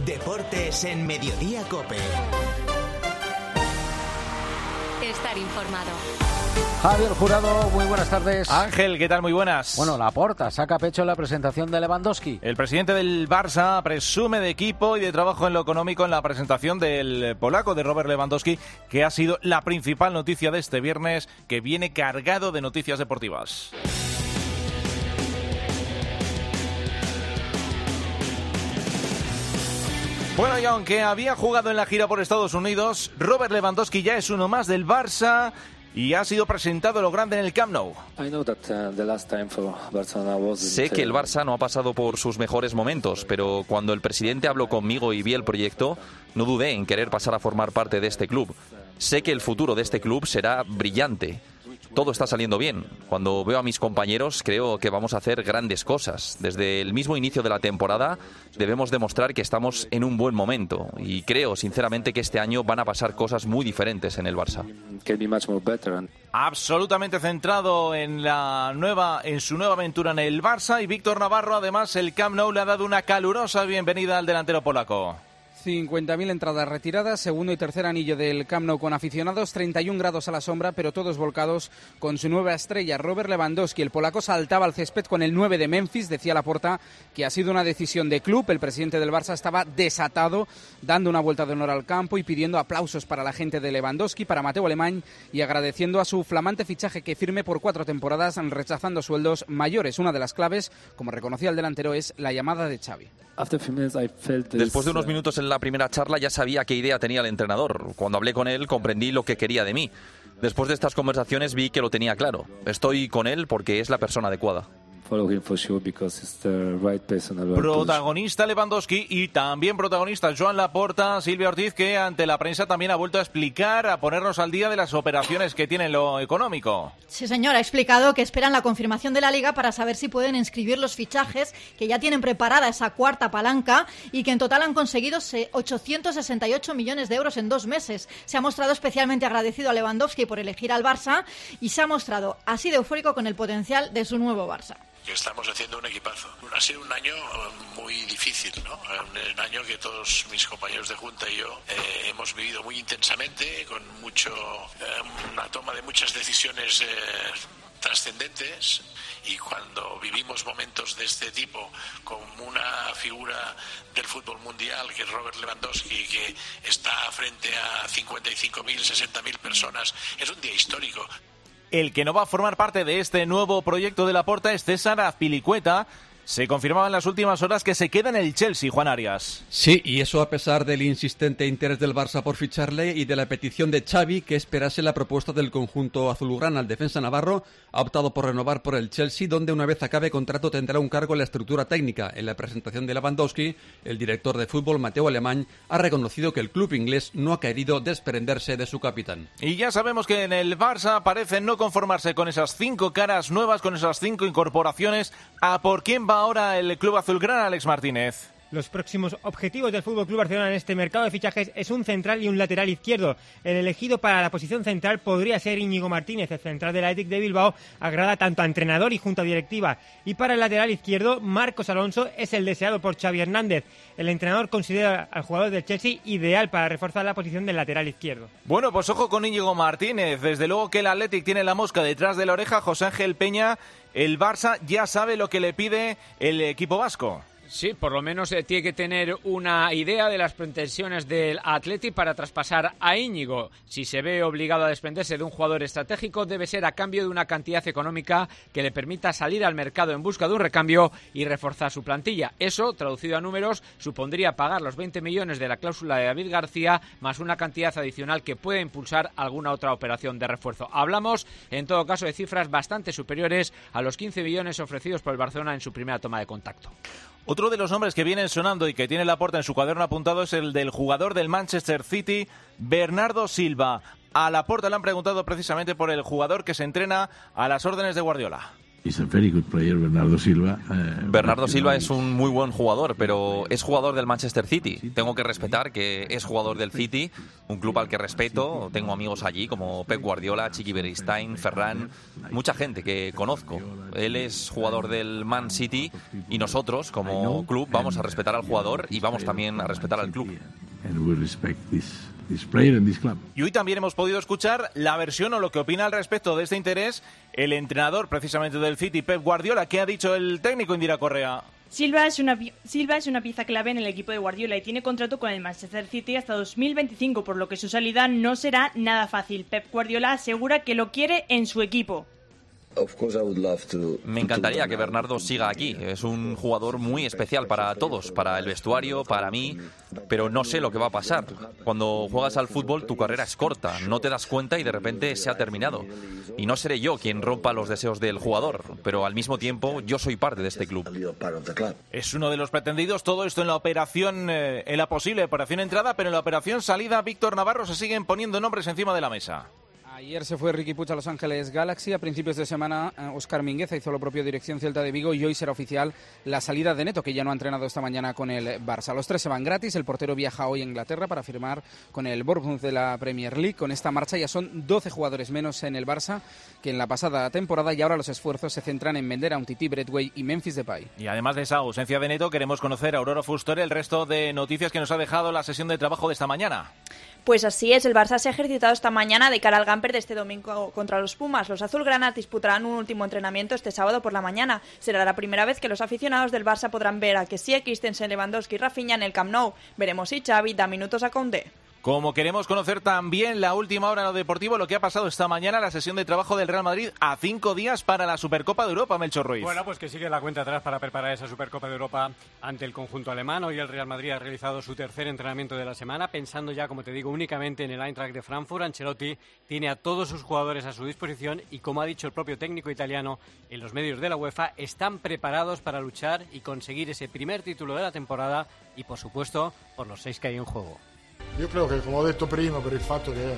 Deportes en Mediodía COPE. Estar informado. Javier Jurado, muy buenas tardes. Ángel, ¿qué tal? Muy buenas. Bueno, Laporta saca pecho en la presentación de Lewandowski. El presidente del Barça presume de equipo y de trabajo en lo económico en la presentación del polaco, de Robert Lewandowski, que ha sido la principal noticia de este viernes, que viene cargado de noticias deportivas. Bueno, y aunque había jugado en la gira por Estados Unidos, Robert Lewandowski ya es uno más del Barça y ha sido presentado lo grande en el Camp Nou. Sé que el Barça no ha pasado por sus mejores momentos, pero cuando el presidente habló conmigo y vi el proyecto, no dudé en querer pasar a formar parte de este club. Sé que el futuro de este club será brillante. Todo está saliendo bien. Cuando veo a mis compañeros, creo que vamos a hacer grandes cosas. Desde el mismo inicio de la temporada debemos demostrar que estamos en un buen momento. Y creo, sinceramente, que este año van a pasar cosas muy diferentes en el Barça. Absolutamente centrado en su nueva aventura en el Barça. Y Víctor Navarro, además, el Camp Nou le ha dado una calurosa bienvenida al delantero polaco. 50.000 entradas retiradas, segundo y tercer anillo del Camp Nou con aficionados, 31 grados a la sombra, pero todos volcados con su nueva estrella, Robert Lewandowski. El polaco saltaba al césped con el 9 de Memphis, decía Laporta que ha sido una decisión de club. El presidente del Barça estaba desatado, dando una vuelta de honor al campo y pidiendo aplausos para la gente de Lewandowski, para Mateu Alemany, y agradeciendo a su flamante fichaje que firme por 4 temporadas, rechazando sueldos mayores. Una de las claves, como reconocía el delantero, es la llamada de Xavi. Después de unos minutos en la primera charla ya sabía qué idea tenía el entrenador. Cuando hablé con él comprendí lo que quería de mí. Después de estas conversaciones vi que lo tenía claro. Estoy con él porque es la persona adecuada. Protagonista Lewandowski y también protagonista Joan Laporta, Silvia Ortiz, que ante la prensa también ha vuelto a explicar, a ponernos al día de las operaciones que tiene en lo económico. Sí, señor, ha explicado que esperan la confirmación de la Liga para saber si pueden inscribir los fichajes, que ya tienen preparada esa cuarta palanca y que en total han conseguido 868 millones de euros en 2 meses. Se ha mostrado especialmente agradecido a Lewandowski por elegir al Barça y se ha mostrado así de eufórico con el potencial de su nuevo Barça. Que estamos haciendo un equipazo. Ha sido un año muy difícil, ¿no? Un año que todos mis compañeros de junta y yo hemos vivido muy intensamente, con una toma de muchas decisiones trascendentes, y cuando vivimos momentos de este tipo con una figura del fútbol mundial que es Robert Lewandowski, que está frente a 55.000, 60.000 personas, es un día histórico. El que no va a formar parte de este nuevo proyecto de Laporta es César Azpilicueta. Se confirmaba en las últimas horas que se queda en el Chelsea, Juan Arias. Sí, y eso a pesar del insistente interés del Barça por ficharle y de la petición de Xavi que esperase la propuesta del conjunto azulgrana. El defensa navarro ha optado por renovar por el Chelsea, donde una vez acabe contrato tendrá un cargo en la estructura técnica. En la presentación de Lewandowski, el director de fútbol, Mateu Alemany, ha reconocido que el club inglés no ha querido desprenderse de su capitán. Y ya sabemos que en el Barça parecen no conformarse con esas 5 caras nuevas, con esas 5 incorporaciones. ¿A por quién va ahora el club azulgrana, Alex Martínez? Los próximos objetivos del FC Barcelona en este mercado de fichajes es un central y un lateral izquierdo. El elegido para la posición central podría ser Íñigo Martínez. El central del Athletic de Bilbao agrada tanto a entrenador y junta directiva. Y para el lateral izquierdo, Marcos Alonso es el deseado por Xavi Hernández. El entrenador considera al jugador del Chelsea ideal para reforzar la posición del lateral izquierdo. Bueno, pues ojo con Íñigo Martínez. Desde luego que el Athletic tiene la mosca detrás de la oreja. José Ángel Peña, el Barça ya sabe lo que le pide el equipo vasco. Sí, por lo menos tiene que tener una idea de las pretensiones del Athletic para traspasar a Íñigo. Si se ve obligado a desprenderse de un jugador estratégico, debe ser a cambio de una cantidad económica que le permita salir al mercado en busca de un recambio y reforzar su plantilla. Eso, traducido a números, supondría pagar los 20 millones de la cláusula de David García, más una cantidad adicional que puede impulsar alguna otra operación de refuerzo. Hablamos, en todo caso, de cifras bastante superiores a los 15 millones ofrecidos por el Barcelona en su primera toma de contacto. Otro de los nombres que vienen sonando y que tiene Laporta en su cuaderno apuntado es el del jugador del Manchester City, Bernardo Silva. A Laporta le han preguntado precisamente por el jugador que se entrena a las órdenes de Guardiola. Bernardo Silva es un muy buen jugador, pero es jugador del Manchester City. Tengo que respetar que es jugador del City, un club al que respeto. Tengo amigos allí como Pep Guardiola, Chiqui Beristain, Ferran, mucha gente que conozco. Él es jugador del Man City y nosotros, como club, vamos a respetar al jugador y vamos también a respetar al club. Y hoy también hemos podido escuchar la versión o lo que opina al respecto de este interés el entrenador precisamente del City, Pep Guardiola. ¿Qué ha dicho el técnico Indira Correa? Silva es una pieza clave en el equipo de Guardiola y tiene contrato con el Manchester City hasta 2025, por lo que su salida no será nada fácil. Pep Guardiola asegura que lo quiere en su equipo. Me encantaría que Bernardo siga aquí. Es un jugador muy especial para todos, para el vestuario, para mí, pero no sé lo que va a pasar. Cuando juegas al fútbol tu carrera es corta, no te das cuenta y de repente se ha terminado. Y no seré yo quien rompa los deseos del jugador, pero al mismo tiempo yo soy parte de este club. Es uno de los pretendidos, todo esto en la operación, en la posible operación entrada, pero en la operación salida, Víctor Navarro, se siguen poniendo nombres encima de la mesa. Ayer se fue Riqui Puig a Los Ángeles Galaxy. A principios de semana, Óscar Mingueza hizo lo propio, dirección Celta de Vigo, y hoy será oficial la salida de Neto, que ya no ha entrenado esta mañana con el Barça. Los tres se van gratis. El portero viaja hoy a Inglaterra para firmar con el Bournemouth de la Premier League. Con esta marcha ya son 12 jugadores menos en el Barça que en la pasada temporada, y ahora los esfuerzos se centran en vender a Umtiti, Braithwaite y Memphis Depay. Y además de esa ausencia de Neto, queremos conocer a Aurora Fustore el resto de noticias que nos ha dejado la sesión de trabajo de esta mañana. Pues así es, el Barça se ha ejercitado esta mañana de cara al Gamper de este domingo contra los Pumas. Los azulgranas disputarán un último entrenamiento este sábado por la mañana. Será la primera vez que los aficionados del Barça podrán ver a Kessie, Christensen, Lewandowski y Rafinha en el Camp Nou. Veremos si Xavi da minutos a Koundé. Como queremos conocer también la última hora en lo deportivo, lo que ha pasado esta mañana, la sesión de trabajo del Real Madrid a 5 días para la Supercopa de Europa, Melchor Ruiz. Bueno, pues que sigue la cuenta atrás para preparar esa Supercopa de Europa ante el conjunto alemán. Hoy el Real Madrid ha realizado su tercer entrenamiento de la semana, pensando ya, como te digo, únicamente en el Eintracht de Frankfurt. Ancelotti tiene a todos sus jugadores a su disposición y, como ha dicho el propio técnico italiano en los medios de la UEFA, están preparados para luchar y conseguir ese primer título de la temporada y, por supuesto, por los 6 que hay en juego. Yo creo que, como he dicho prima, por el facto que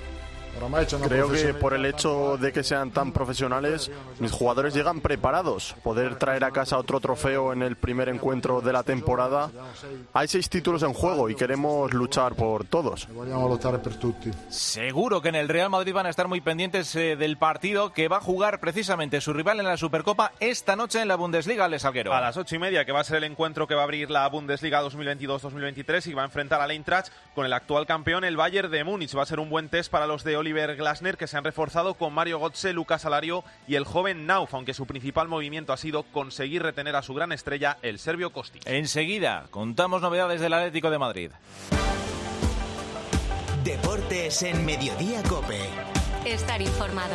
creo que por el hecho de que sean tan profesionales, mis jugadores llegan preparados. Poder traer a casa otro trofeo en el primer encuentro de la temporada. Hay 6 títulos en juego y queremos luchar por todos. Seguro que en el Real Madrid van a estar muy pendientes del partido que va a jugar precisamente su rival en la Supercopa esta noche en la Bundesliga, Alex Salguero. A las 8:30, que va a ser el encuentro que va a abrir la Bundesliga 2022-2023 y va a enfrentar al Eintracht con el actual campeón, el Bayern de Múnich. Va a ser un buen test para los de Oliver Glasner, que se han reforzado con Mario Götze, Lucas Alario y el joven Nauf, aunque su principal movimiento ha sido conseguir retener a su gran estrella, el serbio Kostic. Enseguida contamos novedades del Atlético de Madrid. Deportes en Mediodía COPE. Estar informado.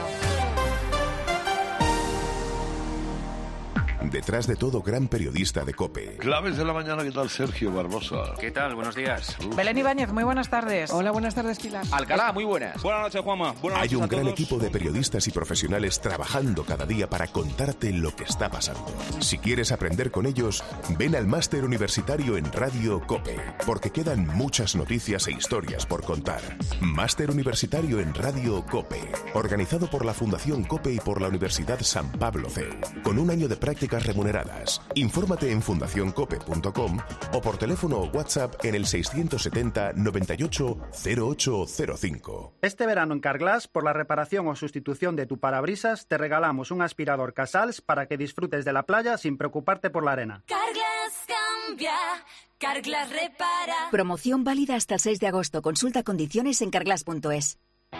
Detrás de todo, gran periodista de COPE. Claves de la mañana, ¿qué tal, Sergio Barbosa? ¿Qué tal? Buenos días. Belén Ibáñez, muy buenas tardes. Hola, buenas tardes, Pilar. Alcalá, muy buenas. Buenas noches, Juanma. Hay un gran equipo de periodistas y profesionales trabajando cada día para contarte lo que está pasando. Si quieres aprender con ellos, ven al Máster Universitario en Radio COPE, porque quedan muchas noticias e historias por contar. Máster Universitario en Radio COPE, organizado por la Fundación COPE y por la Universidad San Pablo CEU, con un año de prácticas remuneradas. Infórmate en fundacioncope.com o por teléfono o WhatsApp en el 670 98 0805. Este verano en Carglass, por la reparación o sustitución de tu parabrisas, te regalamos un aspirador Casals para que disfrutes de la playa sin preocuparte por la arena. Carglass cambia, Carglass repara. Promoción válida hasta el 6 de agosto. Consulta condiciones en carglass.es.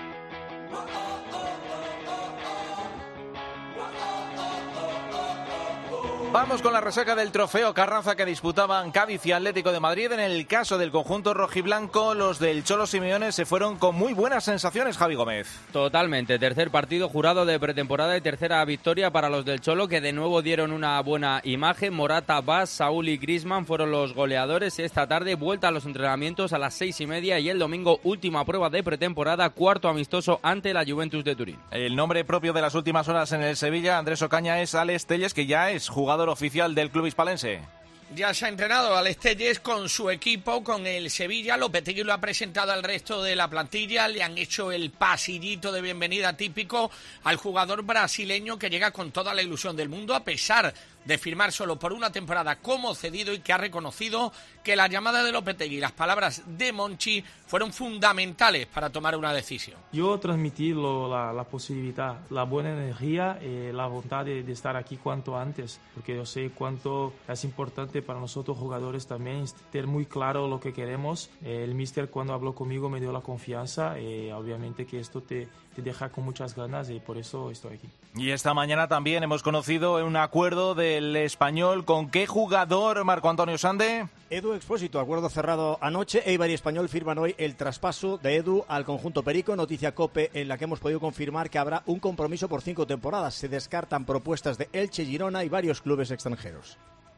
Vamos con la resaca del trofeo Carranza que disputaban Cádiz y Atlético de Madrid. En el caso del conjunto rojiblanco, los del Cholo Simeone se fueron con muy buenas sensaciones, Javi Gómez. Totalmente, tercer partido jurado de pretemporada y tercera victoria para los del Cholo, que de nuevo dieron una buena imagen. Morata, Bas, Saúl y Griezmann fueron los goleadores. Esta tarde vuelta a los entrenamientos a las 6:30 y el domingo última prueba de pretemporada, cuarto amistoso ante la Juventus de Turín. El nombre propio de las últimas horas en el Sevilla, Andrés Ocaña, es Alex Telles, que ya es jugador oficial del club hispalense. Ya se ha entrenado Alex Telles con su equipo, con el Sevilla. Lopetegui lo ha presentado al resto de la plantilla. Le han hecho el pasillito de bienvenida típico al jugador brasileño que llega con toda la ilusión del mundo, a pesar de firmar solo por una temporada como cedido, y que ha reconocido que la llamada de Lopetegui y las palabras de Monchi fueron fundamentales para tomar una decisión. Yo transmití la posibilidad, la buena energía, la voluntad de estar aquí cuanto antes, porque yo sé cuánto es importante para nosotros jugadores también tener muy claro lo que queremos. El míster, cuando habló conmigo, me dio la confianza, obviamente que esto te deja con muchas ganas, y por eso estoy aquí. Y esta mañana también hemos conocido un acuerdo del Español. ¿Con qué jugador, Marco Antonio Sande? Edu Expósito, acuerdo cerrado anoche. Eibar y Español firman hoy el traspaso de Edu al conjunto perico. Noticia COPE en la que hemos podido confirmar que habrá un compromiso por 5 temporadas. Se descartan propuestas de Elche, Girona y varios clubes extranjeros.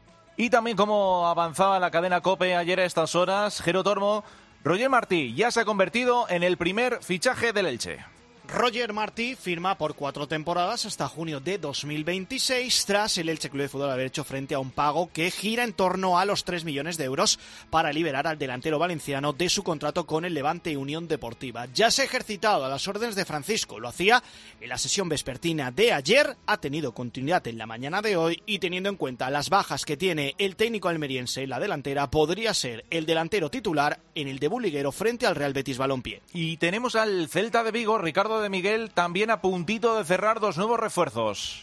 Y también, como avanzaba la cadena COPE ayer a estas horas, Jero Tormo, Roger Martí ya se ha convertido en el primer fichaje del Elche. Roger Martí firma por 4 temporadas hasta junio de 2026, tras el Elche Club de Fútbol haber hecho frente a un pago que gira en torno a los 3 millones de euros para liberar al delantero valenciano de su contrato con el Levante Unión Deportiva. Ya se ha ejercitado a las órdenes de Francisco, lo hacía en la sesión vespertina de ayer, ha tenido continuidad en la mañana de hoy, y teniendo en cuenta las bajas que tiene el técnico almeriense en la delantera, podría ser el delantero titular en el debut liguero frente al Real Betis Balompié. Y tenemos al Celta de Vigo, Ricardo de Miguel, también a puntito de cerrar 2 nuevos refuerzos.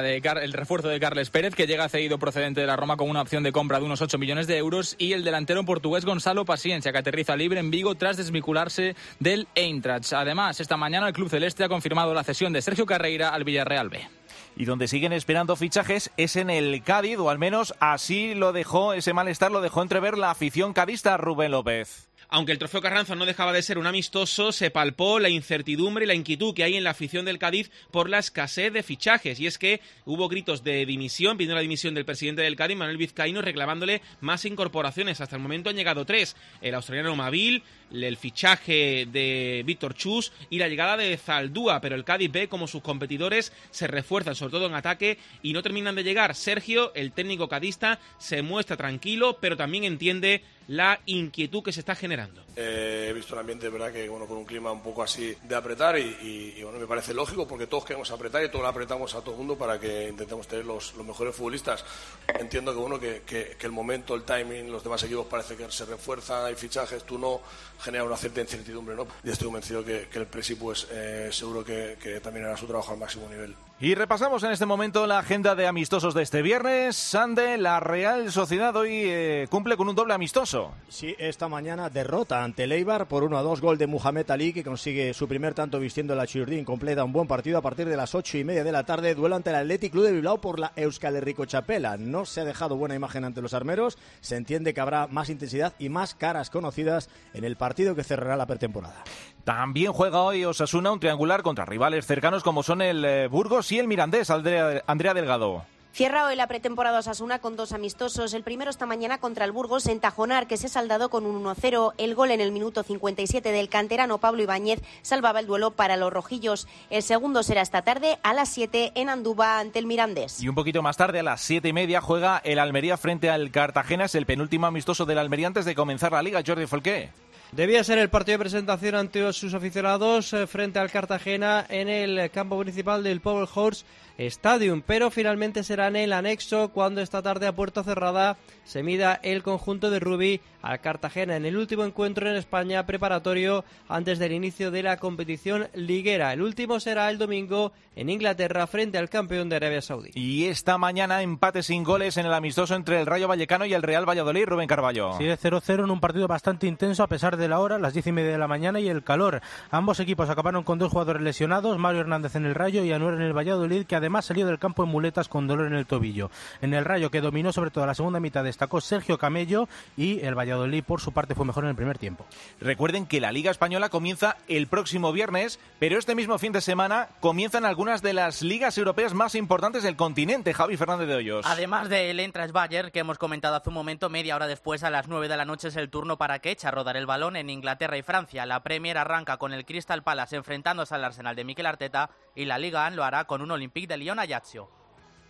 El refuerzo de Carles Pérez, que llega cedido procedente de la Roma con una opción de compra de unos 8 millones de euros, y el delantero portugués Gonzalo Paciencia, que aterriza libre en Vigo tras desvincularse del Eintracht. Además, esta mañana el club celeste ha confirmado la cesión de Sergio Carreira al Villarreal B. Y donde siguen esperando fichajes es en el Cádiz, o al menos así lo dejó, ese malestar lo dejó entrever la afición cadista, Rubén López. Aunque el Trofeo Carranza no dejaba de ser un amistoso, se palpó la incertidumbre y la inquietud que hay en la afición del Cádiz por la escasez de fichajes. Y es que hubo gritos de dimisión, pidiendo la dimisión del presidente del Cádiz, Manuel Vizcaíno, reclamándole más incorporaciones. Hasta el momento han llegado 3. El australiano Mavil, el fichaje de Víctor Chus y la llegada de Zaldúa. Pero el Cádiz ve como sus competidores se refuerzan, sobre todo en ataque, y no terminan de llegar. Sergio, el técnico cadista, se muestra tranquilo, pero también entiende la inquietud que se está generando. He visto un ambiente, verdad, que con un clima un poco así de apretar, y bueno, me parece lógico, porque todos queremos apretar y todos le apretamos a todo el mundo para que intentemos tener los mejores futbolistas. Entiendo que el momento, el timing, los demás equipos parece que se refuerzan, hay fichajes, tú no, genera una cierta incertidumbre, ¿no? Y estoy convencido que el Presi, pues seguro que también hará su trabajo al máximo nivel. Y repasamos en este momento la agenda de amistosos de este viernes. Sande, la Real Sociedad hoy cumple con un doble amistoso. Sí, esta mañana derrota ante el Eibar por 1-2, gol de Mohamed Ali, que consigue su primer tanto vistiendo la Churdín. Completa un buen partido a partir de las 8:30 de la tarde. Duelo ante el Athletic Club de Bilbao por la Euskal Herriko Txapela. No se ha dejado buena imagen ante los armeros. Se entiende que habrá más intensidad y más caras conocidas en el partido que cerrará la pretemporada. También juega hoy Osasuna un triangular contra rivales cercanos como son el Burgos y el Mirandés. Andrea Delgado. Cierra hoy la pretemporada Osasuna con 2 amistosos. El primero esta mañana contra el Burgos en Tajonar, que se ha saldado con un 1-0. El gol en el minuto 57 del canterano Pablo Ibáñez salvaba el duelo para los rojillos. El segundo será esta tarde a las 7 en Andúba ante el Mirandés. Y un poquito más tarde, a las 7:30, juega el Almería frente al Cartagena. Es el penúltimo amistoso del Almería antes de comenzar la Liga. Jordi Folqué. Debía ser el partido de presentación ante sus aficionados frente al Cartagena en el campo principal del Powerhouse Stadium, pero finalmente será en el anexo cuando esta tarde a puerta cerrada se mida el conjunto de Rubí al Cartagena en el último encuentro en España preparatorio antes del inicio de la competición liguera. El último será el domingo en Inglaterra frente al campeón de Arabia Saudí. Y esta mañana empate sin goles en el amistoso entre el Rayo Vallecano y el Real Valladolid. Rubén Carballo. Sigue 0-0 en un partido bastante intenso a pesar de la hora, las 10:30 de la mañana y el calor. Ambos equipos acabaron con 2 jugadores lesionados, Mario Hernández en el Rayo y Anuar en el Valladolid, que además salió del campo en muletas con dolor en el tobillo. En el Rayo, que dominó sobre todo la segunda mitad, destacó Sergio Camello, y el Valladolid por su parte fue mejor en el primer tiempo. Recuerden que la Liga Española comienza el próximo viernes, pero este mismo fin de semana comienzan algunas de las ligas europeas más importantes del continente. Javi Fernández de Hoyos. Además del Eintracht Bayern, que hemos comentado hace un momento, media hora después, a las 9 de la noche, es el turno para que eche a rodar el balón en Inglaterra y Francia. La Premier arranca con el Crystal Palace enfrentándose al Arsenal de Mikel Arteta, y la Liga lo hará con un Olympique de Lyon Ajaccio.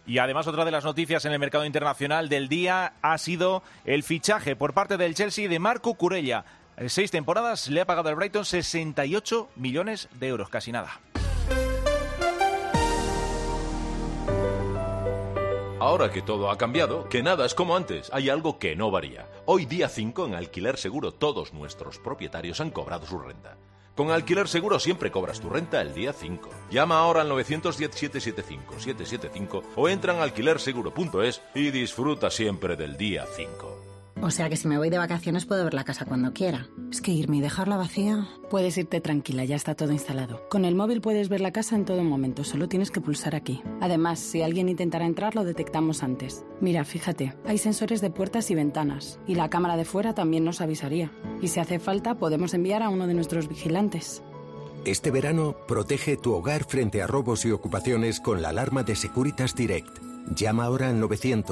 Y además otra de las noticias en el mercado internacional del día ha sido el fichaje por parte del Chelsea de Marco Curella. En 6 temporadas le ha pagado al Brighton 68 millones de euros, casi nada. Ahora que todo ha cambiado, que nada es como antes, hay algo que no varía. Hoy día 5 en Alquiler Seguro todos nuestros propietarios han cobrado su renta. Con Alquiler Seguro siempre cobras tu renta el día 5. Llama ahora al 910-775-775 o entra en alquilerseguro.es y disfruta siempre del día 5. O sea que si me voy de vacaciones puedo ver la casa cuando quiera. Es que irme y dejarla vacía... Puedes irte tranquila, ya está todo instalado. Con el móvil puedes ver la casa en todo momento, solo tienes que pulsar aquí. Además, si alguien intentara entrar, lo detectamos antes. Mira, fíjate, hay sensores de puertas y ventanas. Y la cámara de fuera también nos avisaría. Y si hace falta, podemos enviar a uno de nuestros vigilantes. Este verano, protege tu hogar frente a robos y ocupaciones con la alarma de Securitas Direct. Llama ahora al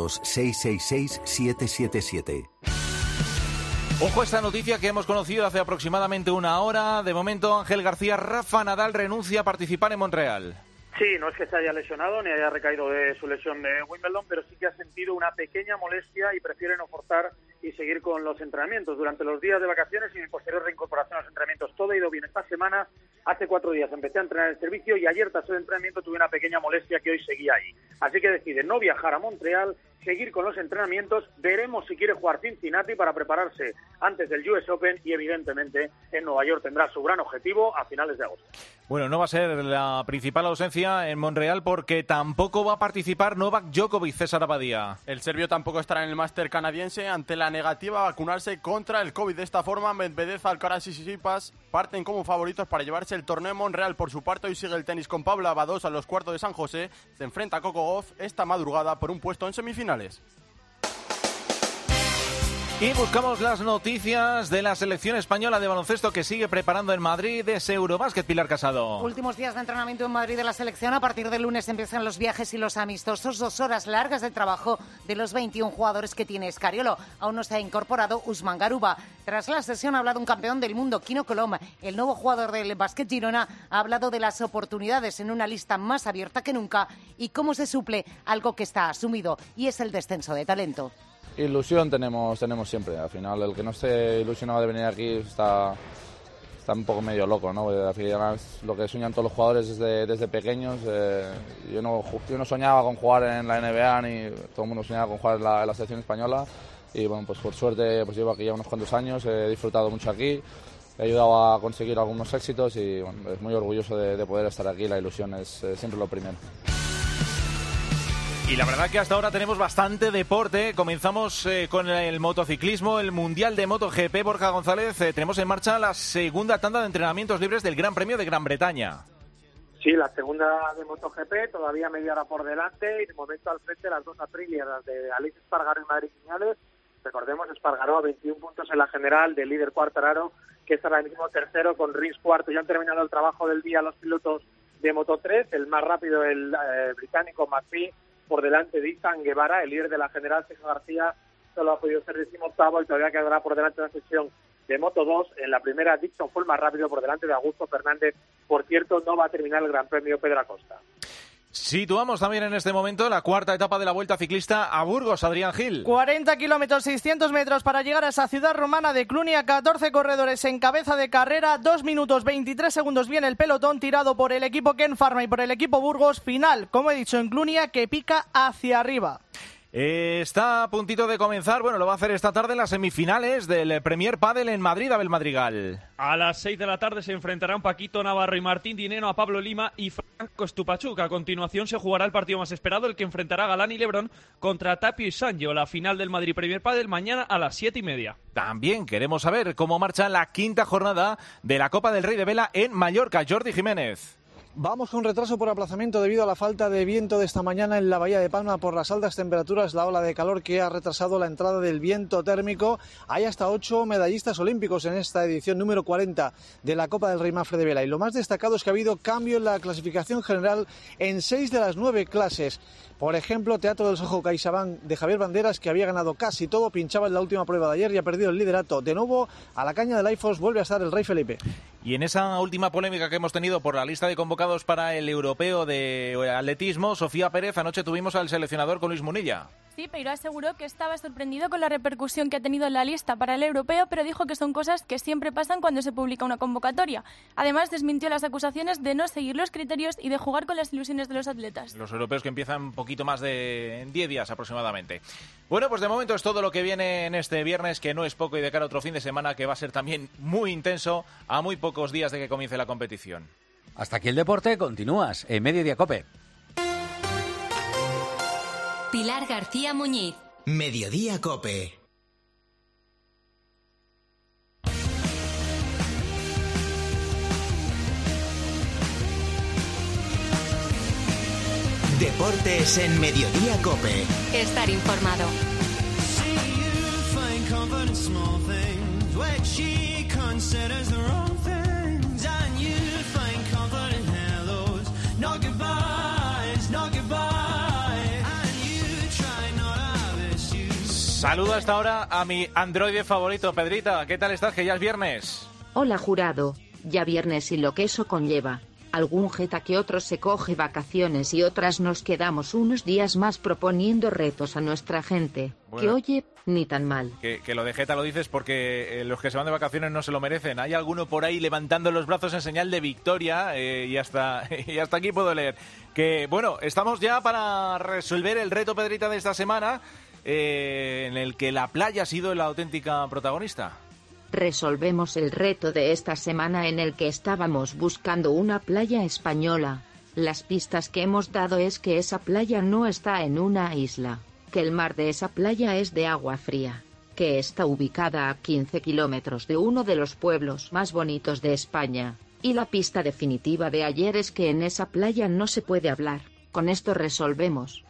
900-666-777. Ojo a esta noticia que hemos conocido hace aproximadamente una hora. De momento, Ángel García, Rafa Nadal renuncia a participar en Montreal. Sí, no es que se haya lesionado ni haya recaído de su lesión de Wimbledon, pero sí que ha sentido una pequeña molestia y prefiere no forzar y seguir con los entrenamientos durante los días de vacaciones y mi posterior reincorporación a los entrenamientos. Todo ha ido bien esta semana. Hace 4 días empecé a entrenar el servicio y ayer tras el entrenamiento tuve una pequeña molestia que hoy seguía ahí. Así que decide no viajar a Montreal, seguir con los entrenamientos. Veremos si quiere jugar Cincinnati para prepararse antes del US Open y evidentemente en Nueva York tendrá su gran objetivo a finales de agosto. Bueno, no va a ser la principal ausencia en Montreal porque tampoco va a participar Novak Djokovic, César Abadía. El serbio tampoco estará en el Máster canadiense ante la negativa a vacunarse contra el COVID. De esta forma, Medvedev, Alcaraz y Tsitsipas parten como favoritos para llevarse el torneo en Montreal. Por su parte, hoy sigue el tenis con Pablo Abados a los cuartos de San José. Se enfrenta a Coco Gauff esta madrugada por un puesto en semifinales. Y buscamos las noticias de la selección española de baloncesto que sigue preparando en Madrid. Es Eurobásquet, Pilar Casado. Últimos días de entrenamiento en Madrid de la selección. A partir del lunes empiezan los viajes y los amistosos. 2 horas largas de trabajo de los 21 jugadores que tiene Escariolo. Aún no se ha incorporado Usman Garuba. Tras la sesión ha hablado un campeón del mundo, Quino Colom. El nuevo jugador del Básquet Girona ha hablado de las oportunidades en una lista más abierta que nunca y cómo se suple algo que está asumido, y es el descenso de talento. Ilusión tenemos siempre. Al final, el que no esté ilusionado de venir aquí está un poco medio loco, ¿no? Al final es lo que sueñan todos los jugadores desde pequeños. Yo no soñaba con jugar en la NBA, ni todo el mundo soñaba con jugar en la selección española. Y bueno, pues por suerte pues llevo aquí ya unos cuantos años, he disfrutado mucho aquí, he ayudado a conseguir algunos éxitos y bueno, es muy orgulloso de poder estar aquí. La ilusión es siempre lo primero. Y la verdad que hasta ahora tenemos bastante deporte. Comenzamos con el motociclismo, el Mundial de MotoGP. Borja González, tenemos en marcha la segunda tanda de entrenamientos libres del Gran Premio de Gran Bretaña. Sí, la segunda de MotoGP, todavía media hora por delante y de momento al frente las dos Aprilia, las de Alex Espargaró y Madrid Quiñones. Recordemos, Espargaró a 21 puntos en la general, del líder Quartararo, que es ahora mismo tercero con Rins cuarto. Ya han terminado el trabajo del día los pilotos de Moto3, el más rápido, el británico McPhee, por delante de Izan Guevara, el líder de la general. Sergio García solo ha podido ser 18º y todavía quedará por delante de la sesión de Moto2. En la primera, Dixon fue el más rápido por delante de Augusto Fernández. Por cierto, no va a terminar el Gran Premio Pedro Acosta. Situamos también en este momento la cuarta etapa de la Vuelta Ciclista a Burgos, Adrián Gil. 40 kilómetros, 600 metros para llegar a esa ciudad romana de Clunia. 14 corredores en cabeza de carrera. 2 minutos 23 segundos viene el pelotón tirado por el equipo Ken Pharma y por el equipo Burgos. Final, como he dicho, en Clunia, que pica hacia arriba. Está a puntito de comenzar, bueno, lo va a hacer esta tarde en las semifinales del Premier Padel en Madrid, Abel Madrigal. A las 6 de la tarde se enfrentarán Paquito Navarro y Martín Dineno a Pablo Lima y Franco Stupachuk. A continuación se jugará el partido más esperado, el que enfrentará a Galán y Lebrón contra Tapio y Sancho. La final del Madrid Premier Padel mañana a las 7:30. También queremos saber cómo marcha la quinta jornada de la Copa del Rey de Vela en Mallorca. Jordi Jiménez. Vamos con retraso por aplazamiento debido a la falta de viento de esta mañana en la Bahía de Palma por las altas temperaturas, la ola de calor que ha retrasado la entrada del viento térmico. Hay hasta 8 medallistas olímpicos en esta edición número 40 de la Copa del Rey Mafre de Vela. Y lo más destacado es que ha habido cambio en la clasificación general en 6 de las 9 clases. Por ejemplo, Teatro del Sojo CaixaBank de Javier Banderas, que había ganado casi todo, pinchaba en la última prueba de ayer y ha perdido el liderato. De nuevo, a la caña del IFOS vuelve a estar el Rey Felipe. Y en esa última polémica que hemos tenido por la lista de convocados para el europeo de atletismo, Sofía Pérez, anoche tuvimos al seleccionador con Luis Munilla. Sí, Peiro aseguró que estaba sorprendido con la repercusión que ha tenido en la lista para el europeo, pero dijo que son cosas que siempre pasan cuando se publica una convocatoria. Además, desmintió las acusaciones de no seguir los criterios y de jugar con las ilusiones de los atletas. Los europeos que empiezan un poquito más de 10 días aproximadamente. Bueno, pues de momento es todo lo que viene en este viernes, que no es poco, y de cara a otro fin de semana que va a ser también muy intenso, a muy pocos días de que comience la competición. Hasta aquí el deporte, continúas en Mediodía COPE. Pilar García Muñiz. Mediodía COPE. Deportes en Mediodía COPE. Estar informado. Saludo hasta ahora a mi androide favorito, Pedrita. ¿Qué tal estás? Que ya es viernes. Hola, jurado. Ya viernes y lo que eso conlleva. Algún jeta que otro se coge vacaciones y otras nos quedamos unos días más proponiendo retos a nuestra gente. Bueno, que oye, ni tan mal. Que lo de jeta lo dices porque los que se van de vacaciones no se lo merecen. Hay alguno por ahí levantando los brazos en señal de victoria y hasta aquí puedo leer. Que bueno, estamos ya para resolver el reto, Pedrita, de esta semana, en el que la playa ha sido la auténtica protagonista. Resolvemos el reto de esta semana en el que estábamos buscando una playa española. Las pistas que hemos dado es que esa playa no está en una isla, que el mar de esa playa es de agua fría, que está ubicada a 15 kilómetros de uno de los pueblos más bonitos de España, y la pista definitiva de ayer es que en esa playa no se puede hablar. Con esto resolvemos.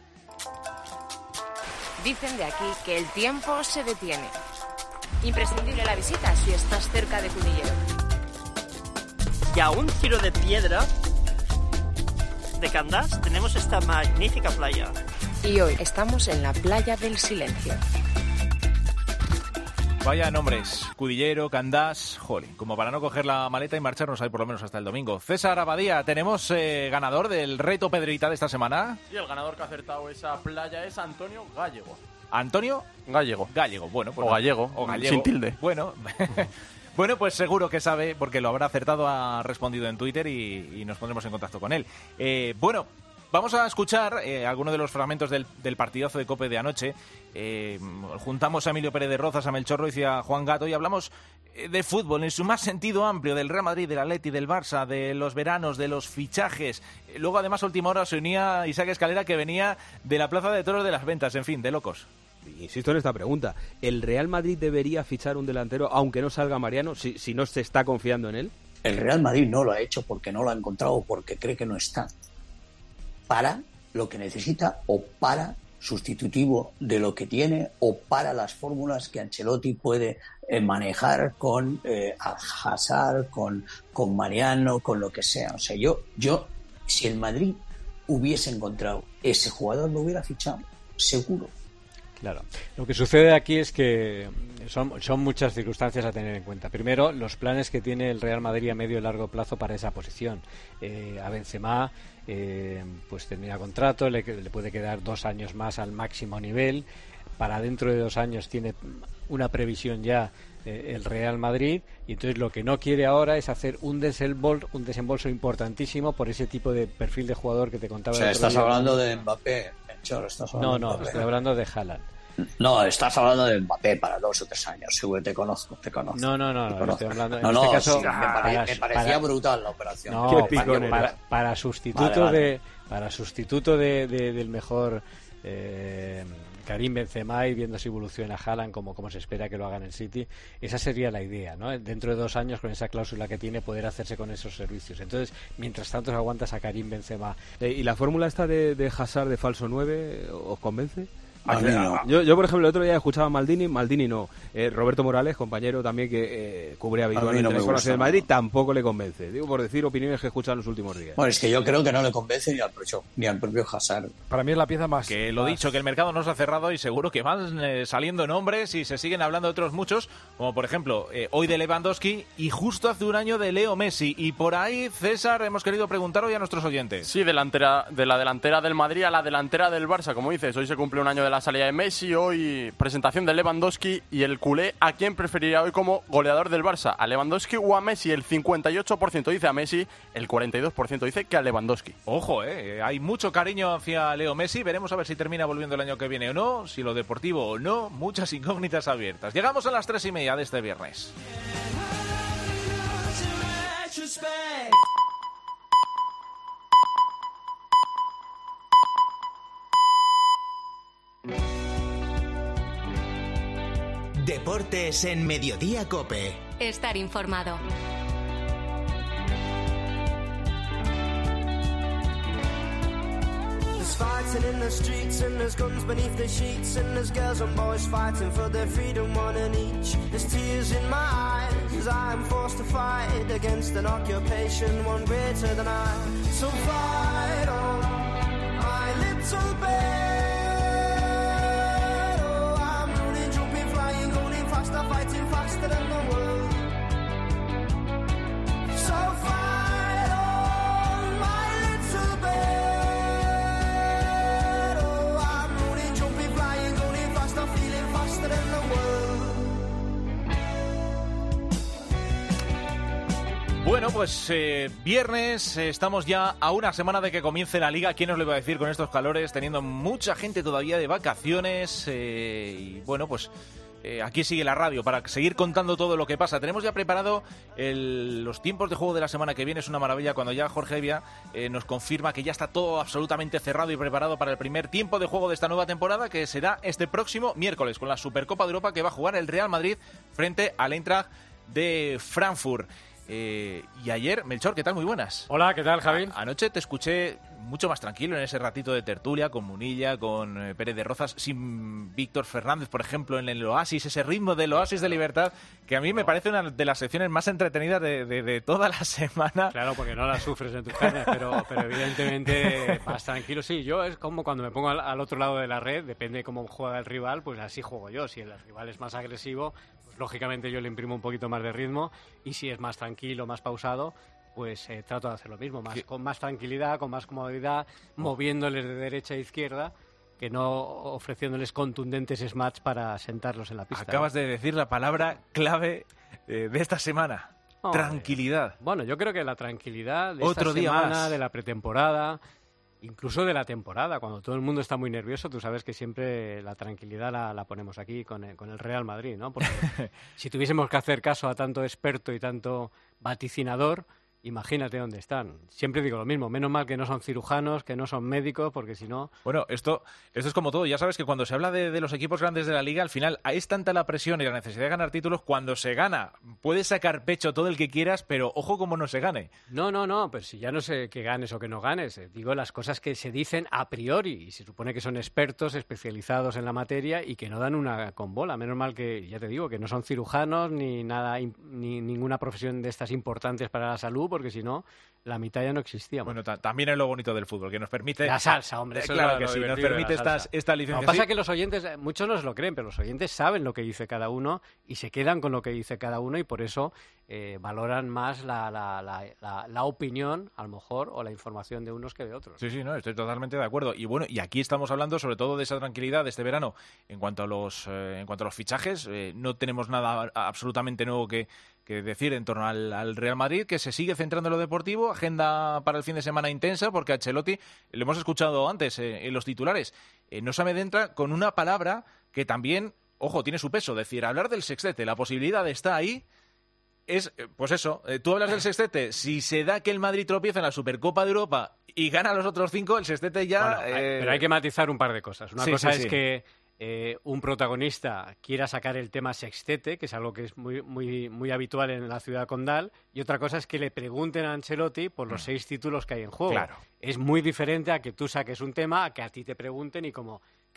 Dicen de aquí que el tiempo se detiene. Imprescindible la visita si estás cerca de Cudillero. Y a un tiro de piedra de Candás tenemos esta magnífica playa. Y hoy estamos en la playa del Silencio. Vaya nombres, Cudillero, Candás, jolín, como para no coger la maleta y marcharnos ahí por lo menos hasta el domingo. César Abadía, ¿tenemos ganador del reto Pedrita de esta semana? Sí, el ganador que ha acertado esa playa es Antonio Gallego. ¿Antonio? Gallego. Gallego, bueno. Pues o gallego, sin tilde. Bueno, bueno, pues seguro que sabe, porque lo habrá acertado, ha respondido en Twitter y nos pondremos en contacto con él. Bueno, vamos a escuchar algunos de los fragmentos del partidazo de COPE de anoche. Juntamos a Emilio Pérez de Rozas, a Melchor Royce y a Juan Gato y hablamos de fútbol en su más sentido amplio, del Real Madrid, del Atleti, del Barça, de los veranos, de los fichajes. Luego, además, a última hora se unía Isaac Escalera, que venía de la Plaza de Toros de las Ventas. En fin, de locos. Insisto en esta pregunta. ¿El Real Madrid debería fichar un delantero aunque no salga Mariano, si no se está confiando en él? El Real Madrid no lo ha hecho porque no lo ha encontrado, porque cree que no está para lo que necesita o para sustitutivo de lo que tiene o para las fórmulas que Ancelotti puede manejar con Hazard, con Mariano, con lo que sea. O sea, yo si el Madrid hubiese encontrado ese jugador lo hubiera fichado, seguro. Claro. Lo que sucede aquí es que son muchas circunstancias a tener en cuenta. Primero, los planes que tiene el Real Madrid a medio y largo plazo para esa posición. A Benzema pues termina contrato, le puede quedar 2 años más al máximo nivel. Para dentro de 2 años tiene una previsión ya el Real Madrid, y entonces lo que no quiere ahora es hacer un desembolso importantísimo por ese tipo de perfil de jugador que te contaba. O sea, estás hablando de Mbappé. No, estoy hablando de Haaland. No, estás hablando de Mbappé para 2 o 3 años, seguro, te conozco. No, estoy hablando en este caso. Sí, me parecía brutal la operación. No, para sustituto del mejor Karim Benzema, y viendo si evoluciona Haaland como se espera que lo haga en el City. Esa sería la idea, ¿no? Dentro de 2 años, con esa cláusula que tiene, poder hacerse con esos servicios. Entonces, mientras tanto, aguantas a Karim Benzema. ¿Y la fórmula esta de Hazard de falso 9 os convence? Yo, por ejemplo, el otro día escuchaba a Maldini no. Roberto Morales, compañero también que cubre habitualmente la información de Madrid, tampoco le convence. Digo, por decir opiniones que he escuchado en los últimos días. Bueno, es que yo creo que no le convence ni al propio Hazard. Para mí es la pieza más... Que lo dicho, que el mercado no se ha cerrado y seguro que van saliendo nombres y se siguen hablando de otros muchos, como por ejemplo, hoy de Lewandowski y justo hace un año de Leo Messi. Y por ahí, César, hemos querido preguntar hoy a nuestros oyentes. Sí, de la delantera del Madrid a la delantera del Barça, como dices. Hoy se cumple un año de la salida de Messi, hoy presentación de Lewandowski y el culé, ¿a quién preferiría hoy como goleador del Barça? ¿A Lewandowski o a Messi? El 58% dice a Messi, el 42% dice que a Lewandowski. Ojo, hay mucho cariño hacia Leo Messi, veremos a ver si termina volviendo el año que viene o no, si lo deportivo o no, muchas incógnitas abiertas. Llegamos a las 3:30 de este viernes. Deportes en Mediodía COPE. Estar informado. There's fighting in the streets and there's guns beneath the sheets and there's girls and boys fighting for their freedom, one and each. There's tears in my eyes, I am forced to fight against an occupation, one greater than I. So fight on, my little bird. Oh, I'm running, jumping, flying, going faster, fighting faster than the world. So fight on, my little bird. Oh, I'm running, jumping, flying, going faster, feeling faster than the world. Bueno, pues viernes, estamos ya a una semana de que comience la Liga. ¿Quién os lo iba a decir con estos calores? Teniendo mucha gente todavía de vacaciones. Y bueno, pues aquí sigue la radio para seguir contando todo lo que pasa. Tenemos ya preparado los tiempos de juego de la semana que viene. Es una maravilla cuando ya Jorge Evia nos confirma que ya está todo absolutamente cerrado y preparado para el primer tiempo de juego de esta nueva temporada, que será este próximo miércoles con la Supercopa de Europa que va a jugar el Real Madrid frente al Eintracht de Frankfurt. Y ayer, Melchor, ¿qué tal? Muy buenas. Hola, ¿qué tal, Javi? Anoche te escuché mucho más tranquilo en ese ratito de tertulia, con Munilla, con Pérez de Rozas, sin Víctor Fernández, por ejemplo, en el Oasis, ese ritmo del Oasis de Libertad, que a mí me parece una de las secciones más entretenidas de toda la semana. Claro, porque no la sufres en tus carnes, pero evidentemente vas tranquilo. Sí, yo es como cuando me pongo al otro lado de la red, depende de cómo juega el rival, pues así juego yo. Si el rival es más agresivo, pues lógicamente yo le imprimo un poquito más de ritmo, y si es más tranquilo, más pausado, pues trato de hacer lo mismo, con más tranquilidad, con más comodidad, moviéndoles de derecha a izquierda, que no ofreciéndoles contundentes smats para sentarlos en la pista. Acabas de decir la palabra clave de esta semana. Tranquilidad. Bueno, yo creo que la tranquilidad de Otro esta día semana, más. de la pretemporada, incluso de la temporada, cuando todo el mundo está muy nervioso, tú sabes que siempre la tranquilidad la ponemos aquí con el Real Madrid, ¿no? Porque si tuviésemos que hacer caso a tanto experto y tanto vaticinador, imagínate dónde están. Siempre digo lo mismo, menos mal que no son cirujanos, que no son médicos, porque si no... Bueno, esto es como todo. Ya sabes que cuando se habla de los equipos grandes de la Liga, al final es tanta la presión y la necesidad de ganar títulos. Cuando se gana, puedes sacar pecho todo el que quieras, pero ojo como no se gane. No, pero si ya no sé que ganes o que no ganes. Digo las cosas que se dicen a priori, y se supone que son expertos especializados en la materia y que no dan una con bola. Menos mal que, ya te digo, que no son cirujanos ni nada, ni ninguna profesión de estas importantes para la salud, porque si no, la mitad ya no existía. Bueno, también es lo bonito del fútbol, que nos permite... La salsa, hombre. Eso claro es que sí, nos permite esta licencia. Lo que pasa es que los oyentes, muchos no se lo creen, pero los oyentes saben lo que dice cada uno y se quedan con lo que dice cada uno, y por eso valoran más la opinión, a lo mejor, o la información de unos que de otros. Sí, no, estoy totalmente de acuerdo. Y bueno, y aquí estamos hablando sobre todo de esa tranquilidad de este verano. En cuanto a los fichajes, no tenemos nada absolutamente nuevo que decir en torno al Real Madrid, que se sigue centrando en lo deportivo, agenda para el fin de semana intensa, porque a Ancelotti, lo hemos escuchado antes en los titulares, no se adentra con una palabra que también, ojo, tiene su peso. Es decir, hablar del sextete, la posibilidad está ahí. Es, pues eso, tú hablas del sextete, si se da que el Madrid tropieza en la Supercopa de Europa y gana a los otros 5, el sextete ya... Bueno, pero hay que matizar un par de cosas. Una cosa es sí. que un protagonista quiera sacar el tema sextete, que es algo que es muy habitual en la ciudad condal, y otra cosa es que le pregunten a Ancelotti por los 6 títulos que hay en juego. Claro. Es muy diferente a que tú saques un tema, a que a ti te pregunten, y como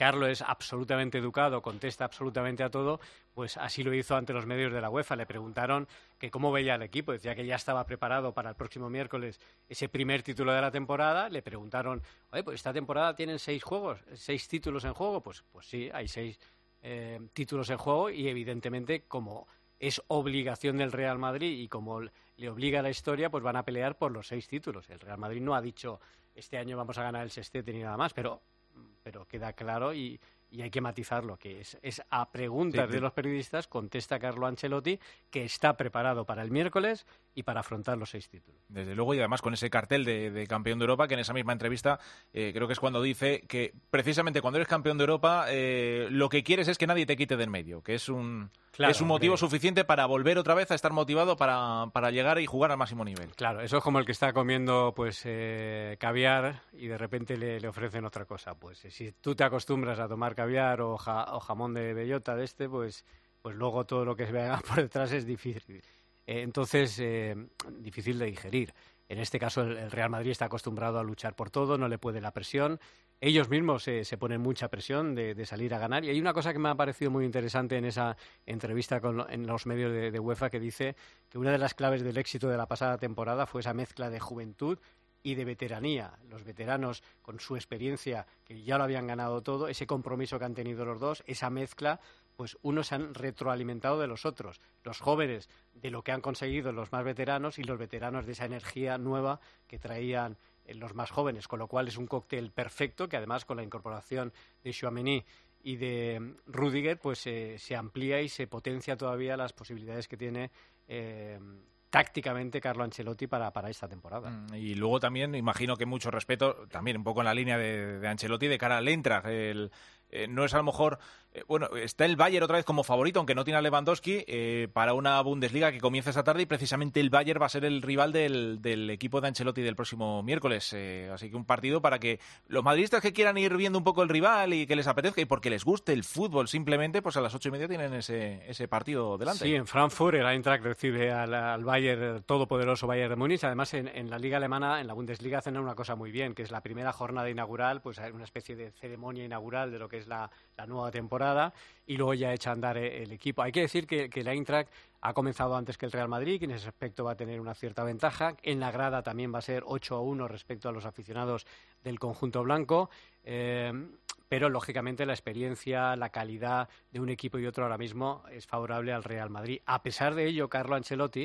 Carlo es absolutamente educado, contesta absolutamente a todo, pues así lo hizo ante los medios de la UEFA. Le preguntaron que cómo veía el equipo, decía que ya estaba preparado para el próximo miércoles ese primer título de la temporada. Le preguntaron, oye, pues esta temporada tienen 6 títulos en juego. Pues sí, hay 6 títulos en juego y evidentemente como es obligación del Real Madrid y como le obliga la historia, pues van a pelear por los 6 títulos. El Real Madrid no ha dicho este año vamos a ganar el sextete ni nada más, pero queda claro y hay que matizarlo, que es a preguntas de los periodistas, contesta Carlo Ancelotti que está preparado para el miércoles y para afrontar los 6 títulos. Desde luego, y además con ese cartel de campeón de Europa, que en esa misma entrevista creo que es cuando dice que precisamente cuando eres campeón de Europa lo que quieres es que nadie te quite del medio, que es un motivo suficiente para volver otra vez a estar motivado para llegar y jugar al máximo nivel. Claro, eso es como el que está comiendo pues caviar y de repente le ofrecen otra cosa. Pues si tú te acostumbras a tomar caviar o jamón de bellota de pues luego todo lo que se vea por detrás es difícil. Entonces, difícil de digerir. En este caso, el Real Madrid está acostumbrado a luchar por todo, no le puede la presión. Ellos mismos se ponen mucha presión de salir a ganar. Y hay una cosa que me ha parecido muy interesante en esa entrevista en los medios de UEFA, que dice que una de las claves del éxito de la pasada temporada fue esa mezcla de juventud y de veteranía. Los veteranos, con su experiencia, que ya lo habían ganado todo, ese compromiso que han tenido los dos, esa mezcla, pues unos se han retroalimentado de los otros. Los jóvenes de lo que han conseguido los más veteranos y los veteranos de esa energía nueva que traían los más jóvenes, con lo cual es un cóctel perfecto que además con la incorporación de Tchouaméni y de Rüdiger pues se amplía y se potencia todavía las posibilidades que tiene tácticamente Carlo Ancelotti para esta temporada. Y luego también imagino que mucho respeto, también un poco en la línea de Ancelotti de cara al Eintracht. No es a lo mejor... está el Bayern otra vez como favorito, aunque no tiene a Lewandowski, para una Bundesliga que comienza esta tarde y precisamente el Bayern va a ser el rival del equipo de Ancelotti del próximo miércoles. Así que un partido para que los madridistas que quieran ir viendo un poco el rival y que les apetezca y porque les guste el fútbol simplemente, pues a las 8:30 tienen ese partido delante. Sí, en Frankfurt el Eintracht recibe al Bayern, todopoderoso Bayern de Múnich. Además en la Liga Alemana, en la Bundesliga, hacen una cosa muy bien, que es la primera jornada inaugural, pues hay una especie de ceremonia inaugural de lo que es la nueva temporada y luego ya echa a andar el equipo. Hay que decir que el Eintracht ha comenzado antes que el Real Madrid, que en ese aspecto va a tener una cierta ventaja. En la grada también va a ser 8-1 respecto a los aficionados del conjunto blanco, pero lógicamente la experiencia, la calidad de un equipo y otro ahora mismo es favorable al Real Madrid. A pesar de ello, Carlo Ancelotti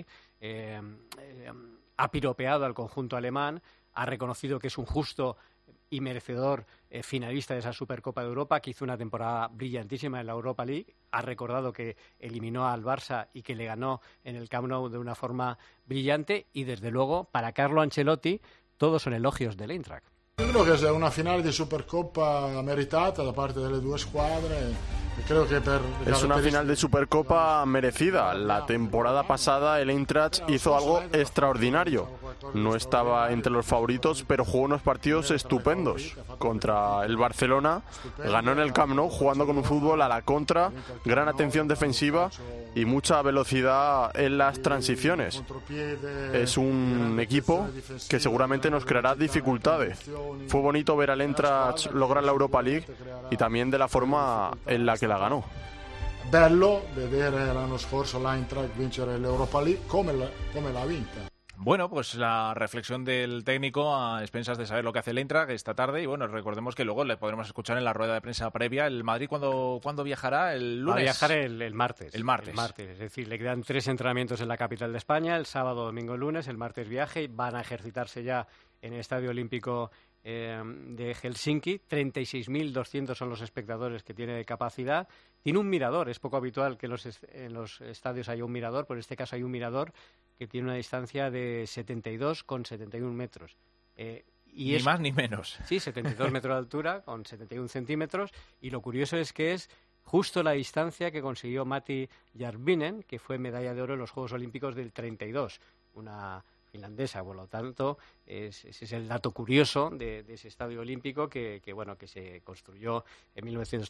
ha piropeado al conjunto alemán, ha reconocido que es un justo y merecedor finalista de esa Supercopa de Europa, que hizo una temporada brillantísima en la Europa League. Ha recordado que eliminó al Barça y que le ganó en el Camp Nou de una forma brillante y, desde luego, para Carlo Ancelotti, todos son elogios del Eintracht. Io credo che sia una finale di Supercoppa meritata da parte delle due squadre. Creo que es una final de Supercopa merecida. La temporada pasada el Eintracht hizo algo extraordinario. No estaba entre los favoritos, pero jugó unos partidos estupendos. Contra el Barcelona ganó en el Camp Nou jugando con un fútbol a la contra, gran atención defensiva y mucha velocidad en las transiciones. Es un equipo que seguramente nos creará dificultades. Fue bonito ver al Eintracht lograr la Europa League y también de la forma en la que la ganó. Bello vedere l'anno scorso l'Eintracht vincere l'Europa League come l'ha vinta. Bueno, pues la reflexión del técnico a expensas de saber lo que hace el Eintracht esta tarde y bueno, recordemos que luego le podremos escuchar en la rueda de prensa previa. ¿El Madrid cuándo viajará? ¿El lunes? Va a viajar el martes. El martes. Es decir, le quedan 3 entrenamientos en la capital de España, el sábado, domingo, el lunes, el martes viaje y van a ejercitarse ya en el Estadio Olímpico de Helsinki. 36.200 son los espectadores que tiene de capacidad. Tiene un mirador, es poco habitual que en los estadios haya un mirador, pero en este caso hay un mirador que tiene una distancia de 72,71 metros. Ni más ni menos. Sí, 72 metros de altura, con 71 centímetros, y lo curioso es que es justo la distancia que consiguió Matti Järvinen, que fue medalla de oro en los Juegos Olímpicos del 32, una finlandesa. Por lo tanto, ese es el dato curioso de ese estadio olímpico que se construyó en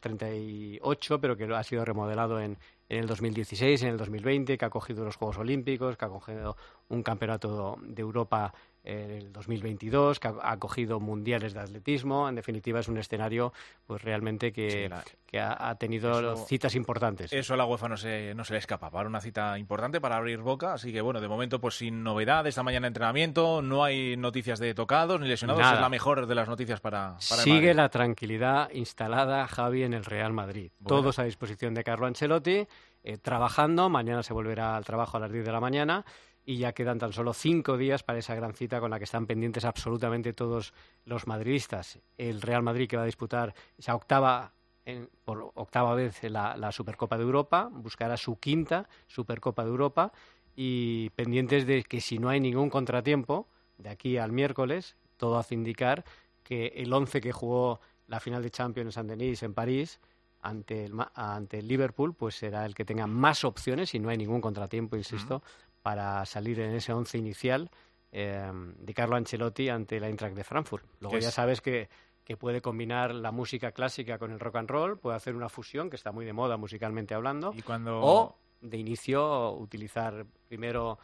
1938, pero que ha sido remodelado en el 2016, en el 2020, que ha acogido los Juegos Olímpicos, que ha acogido un campeonato de Europa en el 2022, que ha cogido mundiales de atletismo. En definitiva, es un escenario pues realmente que ha tenido citas importantes. Eso a la UEFA no se le escapa. Para una cita importante, para abrir boca. Así que, bueno, de momento, pues sin novedades. Esta mañana entrenamiento, no hay noticias de tocados ni lesionados. Nada. Es la mejor de las noticias para Sigue la tranquilidad instalada, Javi, en el Real Madrid. Bueno. Todos a disposición de Carlo Ancelotti, trabajando. Mañana se volverá al trabajo a las 10 de la mañana. Y ya quedan tan solo 5 días para esa gran cita con la que están pendientes absolutamente todos los madridistas. El Real Madrid, que va a disputar esa por octava vez la Supercopa de Europa, buscará su 5ª Supercopa de Europa, y pendientes de que, si no hay ningún contratiempo, de aquí al miércoles, todo hace indicar que el 11 que jugó la final de Champions en Saint-Denis, en París, ante el Liverpool, pues será el que tenga más opciones, si no hay ningún contratiempo, insisto, para salir en ese 11 inicial de Carlo Ancelotti ante la Eintracht de Frankfurt. Luego ya sabes que puede combinar la música clásica con el rock and roll, puede hacer una fusión, que está muy de moda musicalmente hablando, o de inicio utilizar primero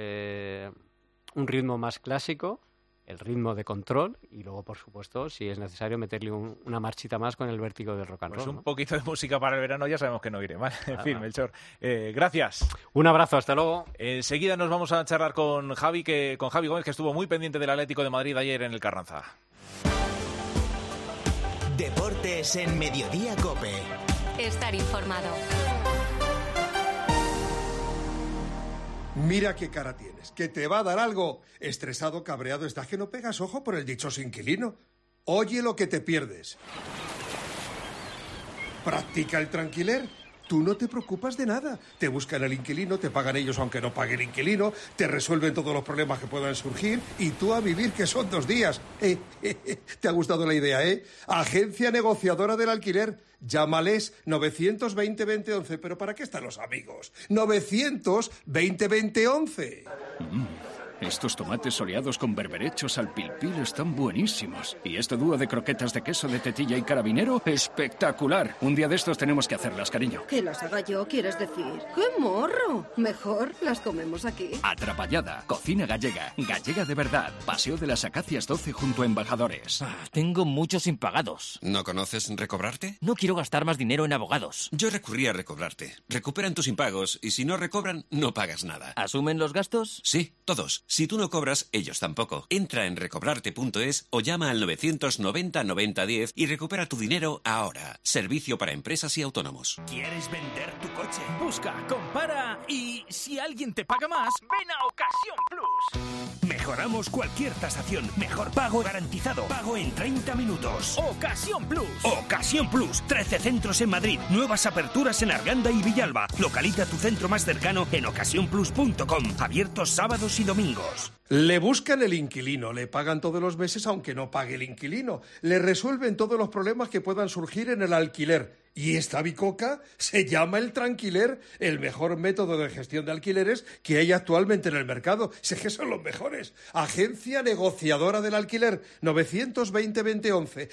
un ritmo más clásico, el ritmo de control, y luego, por supuesto, si es necesario, meterle una marchita más con el vértigo del rock and roll. Pues un poquito de música para el verano ya sabemos que no iré mal. En fin, Melchor, gracias. Un abrazo, hasta luego. Enseguida nos vamos a charlar con Javi Gómez, que estuvo muy pendiente del Atlético de Madrid ayer en el Carranza. Deportes en Mediodía COPE. Estar informado. Mira qué cara tienes, que te va a dar algo. Estresado, cabreado estás, que no pegas ojo por el dichoso inquilino. Oye lo que te pierdes. Practica el tranquiler. Tú no te preocupas de nada. Te buscan el inquilino, te pagan ellos aunque no pague el inquilino, te resuelven todos los problemas que puedan surgir y tú a vivir, que son 2 días. ¿Te ha gustado la idea, Agencia negociadora del alquiler. Llámales 920-2011. ¿Pero para qué están los amigos? 920-2011. Estos tomates soleados con berberechos al pil-pil están buenísimos. Y este dúo de croquetas de queso de tetilla y carabinero, espectacular. Un día de estos tenemos que hacerlas, cariño. ¿Que las haga yo, quieres decir? ¡Qué morro! Mejor las comemos aquí. Atrapallada, cocina gallega, gallega de verdad. Paseo de las Acacias 12 junto a Embajadores. Tengo muchos impagados. ¿No conoces Recobrarte? No quiero gastar más dinero en abogados. Yo recurrí a Recobrarte. Recuperan tus impagos y si no recobran, no pagas nada. ¿Asumen los gastos? Sí, todos. Si tú no cobras, ellos tampoco. Entra en recobrarte.es o llama al 990 90 10 y recupera tu dinero ahora. Servicio para empresas y autónomos. ¿Quieres vender tu coche? Busca, compara y si alguien te paga más, ven a Ocasión Plus. Mejoramos cualquier tasación. Mejor pago garantizado. Pago en 30 minutos. Ocasión Plus. Ocasión Plus. 13 centros en Madrid. Nuevas aperturas en Arganda y Villalba. Localiza tu centro más cercano en ocasiónplus.com. Abiertos sábados y domingos. Le buscan el inquilino, le pagan todos los meses aunque no pague el inquilino. Le resuelven todos los problemas que puedan surgir en el alquiler. Y esta bicoca se llama el Tranquiler, el mejor método de gestión de alquileres que hay actualmente en el mercado. Sé que son los mejores. Agencia negociadora del alquiler, 920-2011.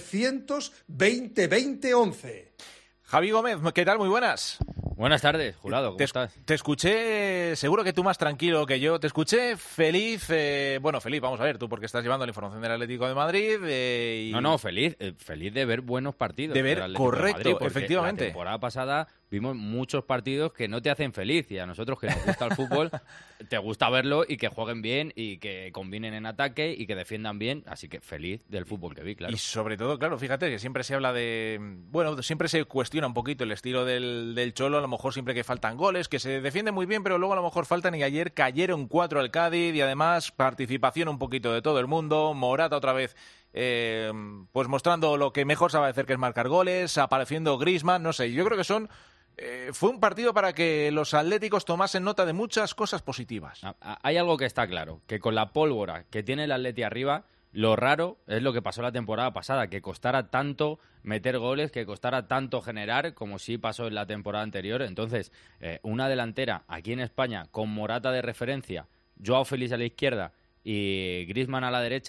920-2011. Javi Gómez, ¿qué tal? Muy buenas. Buenas tardes, jurado, ¿cómo estás? Te escuché, seguro que tú más tranquilo que yo, te escuché feliz, feliz, vamos a ver, tú porque estás llevando la información del Atlético de Madrid. No, feliz de ver buenos partidos. De ver, correcto, Madrid, efectivamente. La temporada pasada vimos muchos partidos que no te hacen feliz y a nosotros que nos gusta el fútbol, te gusta verlo y que jueguen bien y que combinen en ataque y que defiendan bien, así que feliz del fútbol que vi, claro. Y sobre todo, claro, fíjate que siempre se habla siempre se cuestiona un poquito el estilo del Cholo, a lo mejor siempre que faltan goles, que se defiende muy bien, pero luego a lo mejor faltan y ayer cayeron 4 al Cádiz y además participación un poquito de todo el mundo, Morata otra vez pues mostrando lo que mejor sabe hacer, que es marcar goles, apareciendo Griezmann, no sé, yo creo que fue un partido para que los atléticos tomasen nota de muchas cosas positivas. Hay algo que está claro, que con la pólvora que tiene el Atleti arriba, lo raro es lo que pasó la temporada pasada, que costara tanto meter goles, que costara tanto generar, como sí pasó en la temporada anterior. Entonces, una delantera aquí en España con Morata de referencia, Joao Félix a la izquierda y Griezmann a la derecha,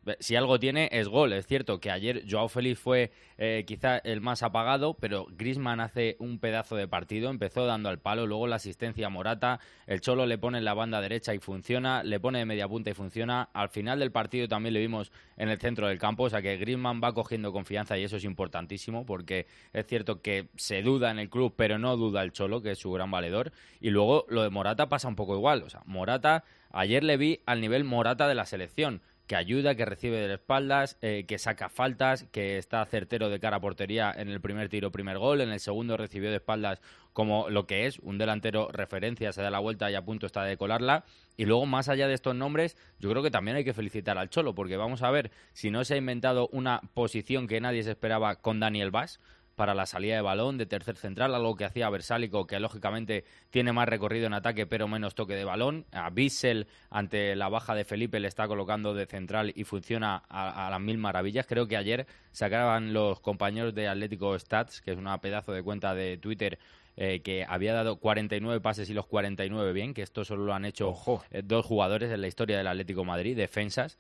si algo tiene es gol. Es cierto que ayer Joao Félix fue quizá el más apagado, pero Griezmann hace un pedazo de partido, empezó dando al palo, luego la asistencia a Morata, el Cholo le pone en la banda derecha y funciona, le pone de media punta y funciona. Al final del partido también le vimos en el centro del campo, o sea que Griezmann va cogiendo confianza y eso es importantísimo, porque es cierto que se duda en el club, pero no duda el Cholo, que es su gran valedor. Y luego lo de Morata pasa un poco igual, o sea, Morata, ayer le vi al nivel Morata de la selección, que ayuda, que recibe de espaldas, que saca faltas, que está certero de cara a portería en el primer tiro, primer gol, en el segundo recibió de espaldas como lo que es, un delantero referencia, se da la vuelta y a punto está de colarla. Y luego, más allá de estos nombres, yo creo que también hay que felicitar al Cholo, porque vamos a ver si no se ha inventado una posición que nadie se esperaba con Daniel Bas, para la salida de balón, de tercer central, algo que hacía Versálico, que lógicamente tiene más recorrido en ataque pero menos toque de balón. A Bissell, ante la baja de Felipe, le está colocando de central y funciona a las mil maravillas. Creo que ayer sacaban los compañeros de Atlético Stats, que es una pedazo de cuenta de Twitter, que había dado 49 pases y los 49 bien, que esto solo lo han hecho dos jugadores en la historia del Atlético Madrid, defensas,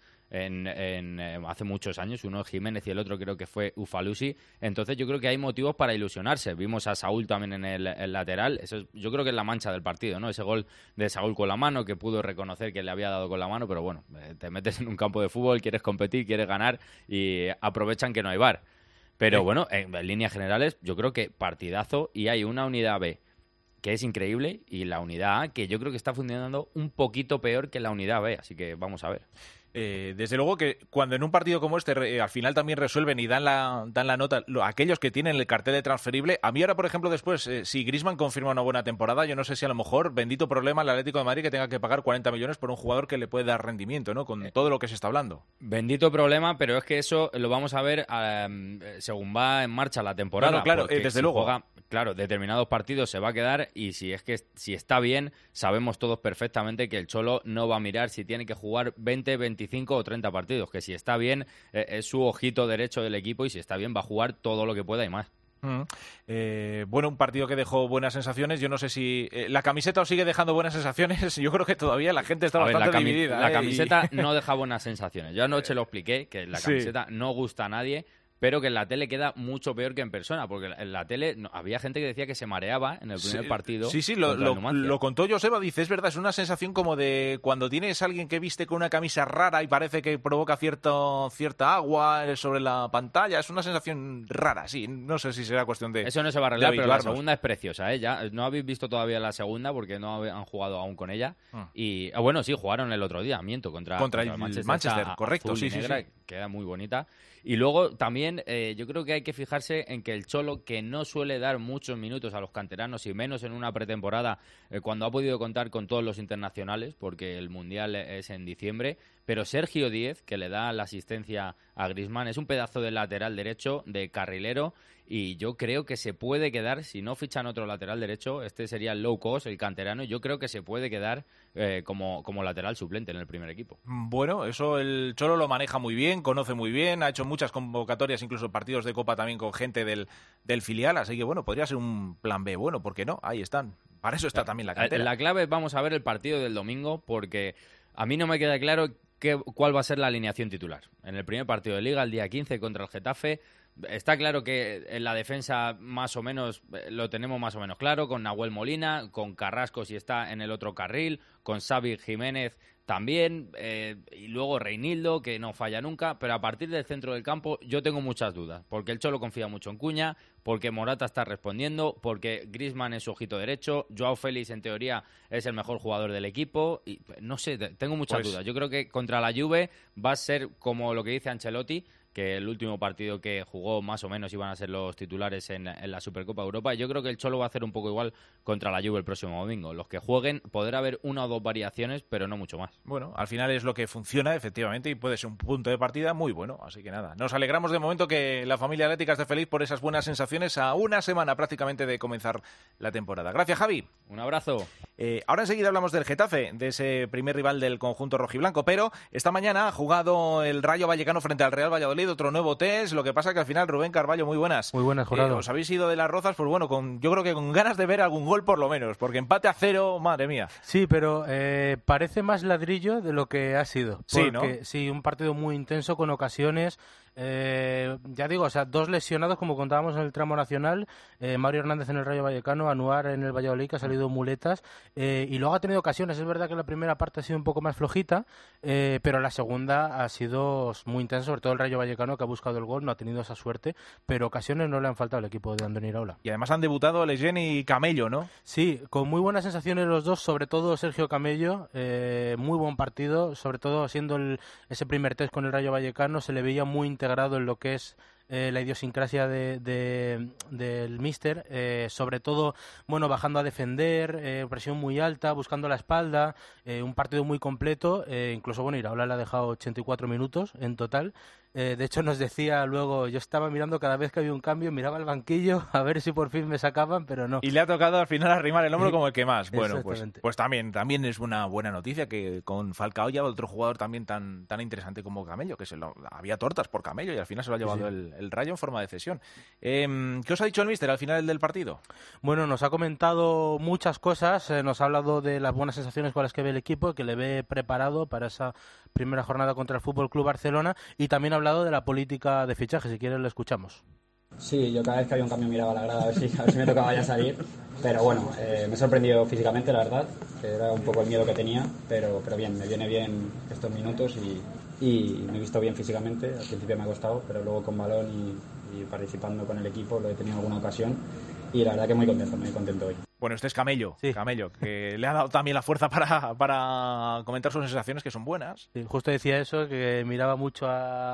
hace muchos años, uno Jiménez y el otro creo que fue Ufalusi. Entonces yo creo que hay motivos para ilusionarse. Vimos a Saúl también en el lateral, eso yo creo que es la mancha del partido, ¿no? Ese gol de Saúl con la mano, que pudo reconocer que le había dado con la mano, pero bueno, te metes en un campo de fútbol, quieres competir, quieres ganar y aprovechan que no hay VAR. Pero bueno, en líneas generales yo creo que partidazo, y hay una unidad B que es increíble y la unidad A que yo creo que está funcionando un poquito peor que la unidad B, así que vamos a ver. Desde luego que cuando en un partido como este al final también resuelven y dan la nota aquellos que tienen el cartel de transferible. A mí ahora, por ejemplo, después, si Griezmann confirma una buena temporada, yo no sé si a lo mejor, bendito problema, el Atlético de Madrid que tenga que pagar 40 millones por un jugador que le puede dar rendimiento, ¿no? Con todo lo que se está hablando. Bendito problema, pero es que eso lo vamos a ver según va en marcha la temporada. Bueno, claro, desde luego. Juega, claro, determinados partidos se va a quedar, y si está bien, sabemos todos perfectamente que el Cholo no va a mirar si tiene que jugar 20, 25 o 30 partidos, que si está bien es su ojito derecho del equipo, y si está bien va a jugar todo lo que pueda y más. Bueno, un partido que dejó buenas sensaciones. Yo no sé si la camiseta os sigue dejando buenas sensaciones. Yo creo que todavía la gente está bastante dividida. La camiseta no deja buenas sensaciones. Yo anoche lo expliqué, que la camiseta no gusta a nadie, pero que en la tele queda mucho peor que en persona, porque en la tele había gente que decía que se mareaba en el primer partido. Sí, lo contó Joseba, dice, es verdad, es una sensación como de cuando tienes a alguien que viste con una camisa rara y parece que provoca cierta agua sobre la pantalla, es una sensación rara, sí, no sé si será cuestión de... Eso no se va a arreglar, pero la segunda es preciosa, ¿eh? Ya no habéis visto todavía la segunda porque no han jugado aún con ella, y bueno, sí, jugaron el otro día, contra el Manchester, correcto, sí, negra, sí. Queda muy bonita. Y luego también yo creo que hay que fijarse en que el Cholo, que no suele dar muchos minutos a los canteranos, y menos en una pretemporada cuando ha podido contar con todos los internacionales, porque el Mundial es en diciembre, pero Sergio Díez, que le da la asistencia a Griezmann, es un pedazo de lateral derecho, de carrilero, y yo creo que se puede quedar, si no fichan otro lateral derecho, este sería el low cost, el canterano, y yo creo que se puede quedar como lateral suplente en el primer equipo. Bueno, eso el Cholo lo maneja muy bien, conoce muy bien, ha hecho muchas convocatorias, incluso partidos de Copa también con gente del filial, así que bueno, podría ser un plan B. Bueno, ¿por qué no? Ahí están. Para eso está también la cantera. La clave, vamos a ver el partido del domingo, porque a mí no me queda claro cuál va a ser la alineación titular. En el primer partido de Liga, el día 15 contra el Getafe, está claro que en la defensa más o menos lo tenemos más o menos claro, con Nahuel Molina, con Carrasco si está en el otro carril, con Xavi Jiménez también, y luego Reinildo, que no falla nunca, pero a partir del centro del campo yo tengo muchas dudas, porque el Cholo confía mucho en Cuña, porque Morata está respondiendo, porque Griezmann es su ojito derecho, Joao Félix en teoría es el mejor jugador del equipo, y no sé, tengo muchas dudas. Yo creo que contra la Juve va a ser como lo que dice Ancelotti, que el último partido que jugó más o menos iban a ser los titulares en la Supercopa Europa, y yo creo que el Cholo va a hacer un poco igual contra la Juve el próximo domingo. Los que jueguen, podrá haber una o dos variaciones, pero no mucho más. Bueno, al final es lo que funciona, efectivamente, y puede ser un punto de partida muy bueno, así que nada. Nos alegramos de momento que la familia atlética esté feliz por esas buenas sensaciones a una semana prácticamente de comenzar la temporada. Gracias, Javi. Un abrazo. Ahora enseguida hablamos del Getafe, de ese primer rival del conjunto rojiblanco, pero esta mañana ha jugado el Rayo Vallecano frente al Real Valladolid, otro nuevo test. Lo que pasa que al final, Rubén Carballo, muy buenas. Muy buenas, Jurado. Os habéis ido de Las Rozas, pues bueno, yo creo que con ganas de ver algún gol por lo menos, porque empate a 0, madre mía. Sí, pero parece más ladrillo de lo que ha sido. Sí, ¿no? Sí, un partido muy intenso con ocasiones. Ya digo, o sea, 2 lesionados, como contábamos en el tramo nacional. Mario Hernández en el Rayo Vallecano, Anuar en el Valladolid, que ha salido muletas. Y luego ha tenido ocasiones. Es verdad que la primera parte ha sido un poco más flojita, pero la segunda ha sido muy intensa, sobre todo el Rayo Vallecano, que ha buscado el gol, no ha tenido esa suerte, pero ocasiones no le han faltado al equipo de Andoni Iraola. Y además han debutado Leyen y Camello, ¿no? Sí, con muy buenas sensaciones los dos, sobre todo Sergio Camello. Muy buen partido, sobre todo siendo ese primer test con el Rayo Vallecano, se le veía muy integrado en lo que es la idiosincrasia del míster, sobre todo, bueno, bajando a defender, presión muy alta, buscando la espalda, un partido muy completo, incluso, bueno, Iraola le ha dejado 84 minutos en total. De hecho, nos decía luego, yo estaba mirando cada vez que había un cambio, miraba al banquillo a ver si por fin me sacaban, pero no. Y le ha tocado al final arrimar el hombro como el que más. Bueno, pues también es una buena noticia que con Falcao ya otro jugador también tan interesante como Camello, que había tortas por Camello y al final se lo ha llevado el Rayo en forma de cesión. ¿Qué os ha dicho el míster al final del partido? Bueno, nos ha comentado muchas cosas, nos ha hablado de las buenas sensaciones con las que ve el equipo, que le ve preparado para esa primera jornada contra el Fútbol Club Barcelona, y también ha hablado de la política de fichaje. Si quieres lo escuchamos. Sí, yo cada vez que había un cambio miraba a la grada a ver si me tocaba ya salir, pero bueno, me sorprendió físicamente, la verdad, que era un poco el miedo que tenía, pero bien, me viene bien estos minutos y me he visto bien físicamente. Al principio me ha costado, pero luego con balón y participando con el equipo lo he tenido en alguna ocasión y la verdad que muy contento hoy. Bueno, este es Camello, Camello, que le ha dado también la fuerza para comentar sus sensaciones, que son buenas. Sí, justo decía eso, que miraba mucho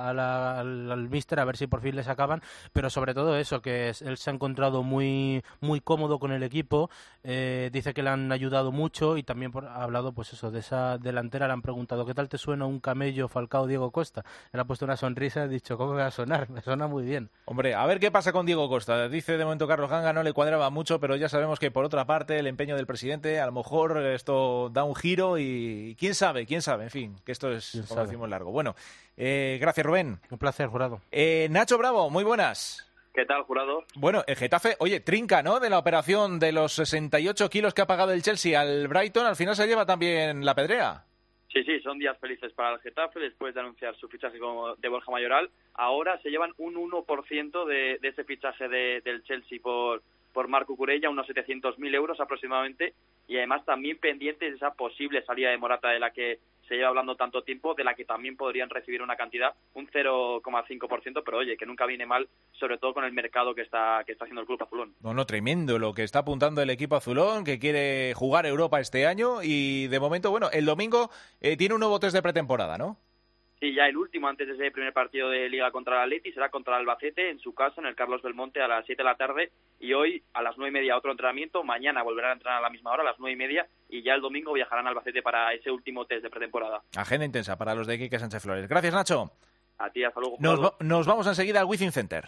al míster a ver si por fin le sacaban, pero sobre todo eso, que él se ha encontrado muy, muy cómodo con el equipo, dice que le han ayudado mucho y también ha hablado pues eso, de esa delantera. Le han preguntado, ¿qué tal te suena un Camello, Falcao, Diego Costa? Él ha puesto una sonrisa y ha dicho, ¿cómo me va a sonar? Me suena muy bien. Hombre, a ver qué pasa con Diego Costa. Dice de momento Carlos Ganga, no le cuadraba mucho, pero ya sabemos que por otra parte el empeño del presidente, a lo mejor esto da un giro y quién sabe, en fin, que esto es, como decimos, largo. Bueno, gracias, Rubén. Un placer, Jurado. Nacho Bravo, muy buenas. ¿Qué tal, Jurado? Bueno, el Getafe, oye, trinca, ¿no?, de la operación de los 68 kilos que ha pagado el Chelsea al Brighton, al final se lleva también la pedrea. Sí, son días felices para el Getafe después de anunciar su fichaje de Borja Mayoral. Ahora se llevan un 1% de ese fichaje del Chelsea por Marco Cucurella, unos 700.000 euros aproximadamente, y además también pendientes de esa posible salida de Morata de la que se lleva hablando tanto tiempo, de la que también podrían recibir una cantidad, un 0,5%, pero oye, que nunca viene mal, sobre todo con el mercado que está haciendo el club azulón. No, tremendo lo que está apuntando el equipo azulón, que quiere jugar Europa este año, y de momento, bueno, el domingo tiene un nuevo test de pretemporada, ¿no? Sí, ya el último antes de ese primer partido de Liga contra el Atleti será contra el Albacete en su casa, en el Carlos Belmonte, a las 7 de la tarde, y hoy a las 9:30 otro entrenamiento. Mañana volverán a entrenar a la misma hora, a las 9:30, y ya el domingo viajarán al Albacete para ese último test de pretemporada. Agenda intensa para los de Quique Sánchez Flores. Gracias, Nacho. A ti, hasta luego. Nos vamos enseguida al Wizzing Center.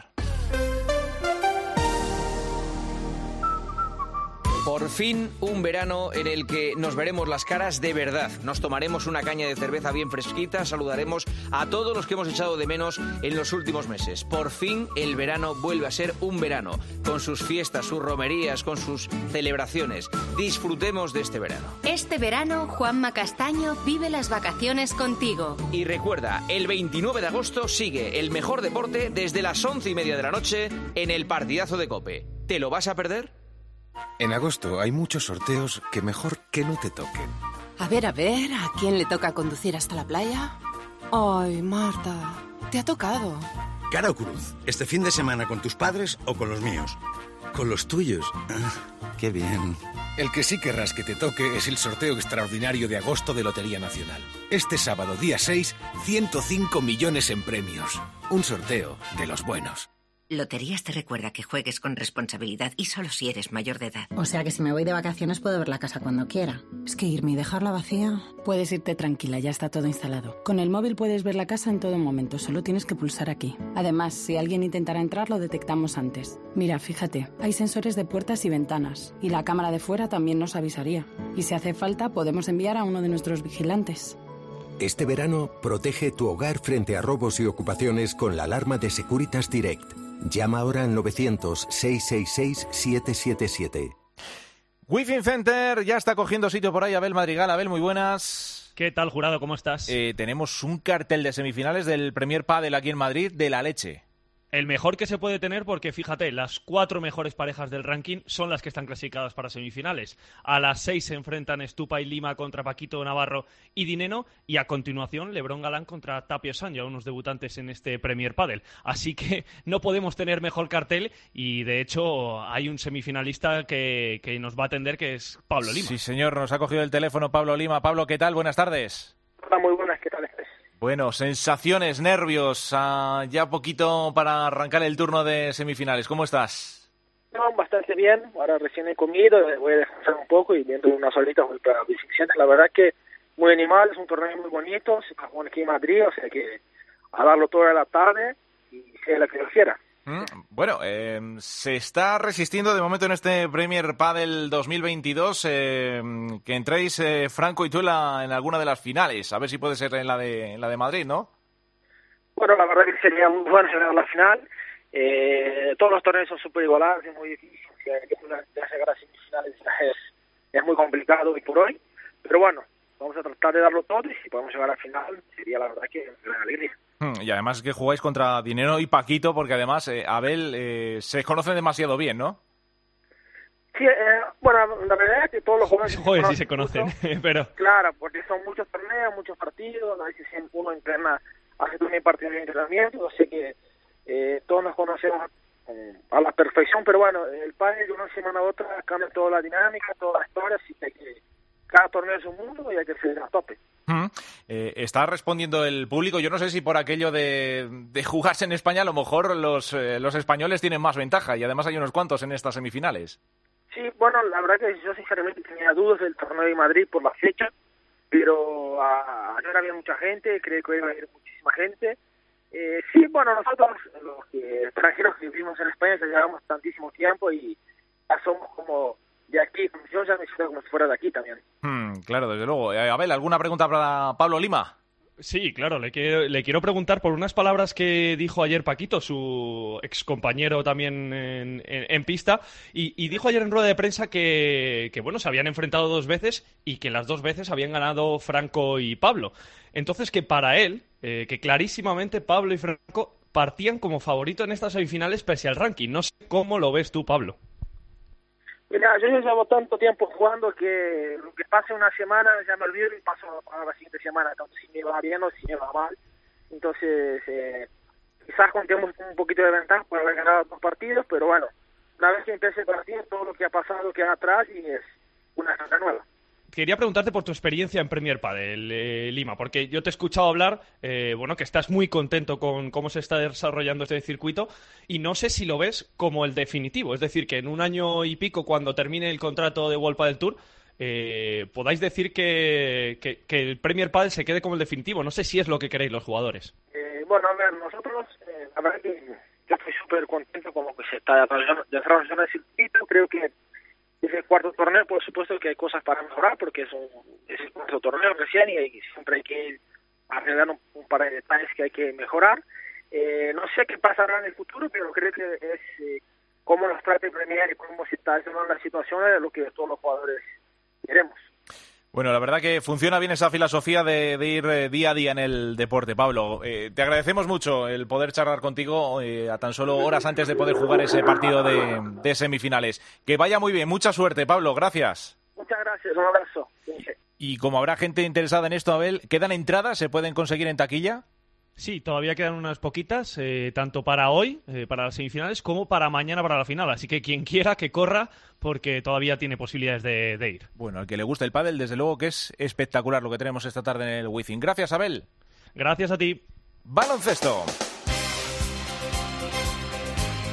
Por fin, un verano en el que nos veremos las caras de verdad. Nos tomaremos una caña de cerveza bien fresquita, saludaremos a todos los que hemos echado de menos en los últimos meses. Por fin, el verano vuelve a ser un verano, con sus fiestas, sus romerías, con sus celebraciones. Disfrutemos de este verano. Este verano, Juanma Castaño vive las vacaciones contigo. Y recuerda, el 29 de agosto sigue el mejor deporte desde las 11:30 de la noche en el partidazo de COPE. ¿Te lo vas a perder? En agosto hay muchos sorteos que mejor que no te toquen. A ver, ¿a quién le toca conducir hasta la playa? Ay, Marta, te ha tocado. Cara o cruz, este fin de semana con tus padres o con los míos. Con los tuyos. Qué bien. El que sí querrás que te toque es el sorteo extraordinario de agosto de Lotería Nacional. Este sábado, día 6, 105 millones en premios. Un sorteo de los buenos. Loterías te recuerda que juegues con responsabilidad y solo si eres mayor de edad. O sea que si me voy de vacaciones puedo ver la casa cuando quiera. Es que irme y dejarla vacía... Puedes irte tranquila, ya está todo instalado. Con el móvil puedes ver la casa en todo momento, solo tienes que pulsar aquí. Además, si alguien intentara entrar, lo detectamos antes. Mira, fíjate, hay sensores de puertas y ventanas. Y la cámara de fuera también nos avisaría. Y si hace falta, podemos enviar a uno de nuestros vigilantes. Este verano, protege tu hogar frente a robos y ocupaciones con la alarma de Securitas Direct. Llama ahora al 900-666-777. Wi-Fi Center ya está cogiendo sitio por ahí. Abel Madrigal. Abel, muy buenas. ¿Qué tal, Jurado? ¿Cómo estás? Tenemos un cartel de semifinales del Premier Padel aquí en Madrid de la leche. El mejor que se puede tener porque, fíjate, las 4 mejores parejas del ranking son las que están clasificadas para semifinales. A las 6 se enfrentan Estupa y Lima contra Paquito Navarro y Dineno, y a continuación Lebrón Galán contra Tapio Sanja, unos debutantes en este Premier Padel. Así que no podemos tener mejor cartel, y de hecho hay un semifinalista que nos va a atender, que es Pablo Lima. Sí, señor, nos ha cogido el teléfono Pablo Lima. Pablo, ¿qué tal? Buenas tardes. Hola, muy buenas, ¿qué tal estáis? Bueno, sensaciones, nervios, ya poquito para arrancar el turno de semifinales. ¿Cómo estás? No, bastante bien. Ahora recién he comido, voy a descansar un poco y viendo unas horitas voy para Vicente. La verdad que muy animal, es un torneo muy bonito, se juega aquí en Madrid, o sea que a darlo toda la tarde y sea la que lo quiera. Bueno, se está resistiendo de momento en este Premier Padel 2022 que entréis Franco y tú en alguna de las finales. A ver si puede ser en la de Madrid, ¿no? Bueno, la verdad que sería muy bueno llegar a la final. Todos los torneos son súper igualados, es muy difícil. Llegar a las semifinales es muy complicado hoy por hoy. Pero bueno, vamos a tratar de darlo todo y si podemos llegar a la final sería la verdad que una alegría. Y además es que jugáis contra Dineno y Paquito, porque además Abel se conocen demasiado bien, ¿no? Sí, bueno, la verdad es que todos los jugadores sí se conocen, pero... Claro, porque son muchos torneos, muchos partidos, a veces uno entrena, hace también partidos de entrenamiento, así que todos nos conocemos a la perfección, pero bueno, el pádel de una semana a otra cambia toda la dinámica, toda la historia, así que cada torneo es un mundo y hay que ser a tope. Está respondiendo el público. Yo no sé si por aquello de jugarse en España a lo mejor los españoles tienen más ventaja, y además hay unos cuantos en estas semifinales. Sí, bueno, la verdad que yo sinceramente tenía dudas del torneo de Madrid por la fecha, pero ayer había mucha gente, creo que iba a ir muchísima gente. Sí, bueno, nosotros los extranjeros que vivimos en España ya llevamos tantísimo tiempo y ya somos como de aquí, yo ya me siento como si fuera de aquí también. Claro, desde luego. Abel, ¿alguna pregunta para Pablo Lima? Sí, claro, le quiero preguntar por unas palabras que dijo ayer Paquito, su excompañero también en pista, y dijo ayer en rueda de prensa que bueno, se habían enfrentado 2 veces y que las 2 veces habían ganado Franco y Pablo. Entonces, que para él, que clarísimamente Pablo y Franco partían como favorito en estas semifinales pese al ranking. No sé cómo lo ves tú, Pablo. Mira, yo ya llevo tanto tiempo jugando que lo que pase una semana ya me olvido y paso a la siguiente semana. Entonces, si me va bien o si me va mal. Entonces, quizás contemos un poquito de ventaja por haber ganado 2 partidos, pero bueno, una vez que empiece el partido, todo lo que ha pasado queda atrás y es una carrera nueva. Quería preguntarte por tu experiencia en Premier Padel, Lima, porque yo te he escuchado hablar, bueno, que estás muy contento con cómo se está desarrollando este circuito, y no sé si lo ves como el definitivo, es decir, que en un año y pico, cuando termine el contrato de World Padel Tour, podáis decir que el Premier Padel se quede como el definitivo. No sé si es lo que queréis los jugadores. Bueno, a ver, nosotros, la verdad que yo estoy súper contento con lo que se está desarrollando el circuito. Creo que es el 4º torneo, por supuesto que hay cosas para mejorar, porque es el 4º torneo recién y siempre hay que arreglar un par de detalles que hay que mejorar. No sé qué pasará en el futuro, pero creo que es cómo nos trata el Premier y cómo se está haciendo la situación es lo que todos los jugadores queremos. Bueno, la verdad que funciona bien esa filosofía de ir día a día en el deporte, Pablo. Te agradecemos mucho el poder charlar contigo a tan solo horas antes de poder jugar ese partido de semifinales. Que vaya muy bien, mucha suerte, Pablo, gracias. Muchas gracias, un abrazo. Y como habrá gente interesada en esto, Abel, ¿quedan entradas? ¿Se pueden conseguir en taquilla? Sí, todavía quedan unas poquitas, tanto para hoy, para las semifinales, como para mañana, para la final. Así que quien quiera que corra, porque todavía tiene posibilidades de ir. Bueno, al que le gusta el pádel, desde luego que es espectacular lo que tenemos esta tarde en el Wizzing. Gracias, Abel. Gracias a ti. Baloncesto.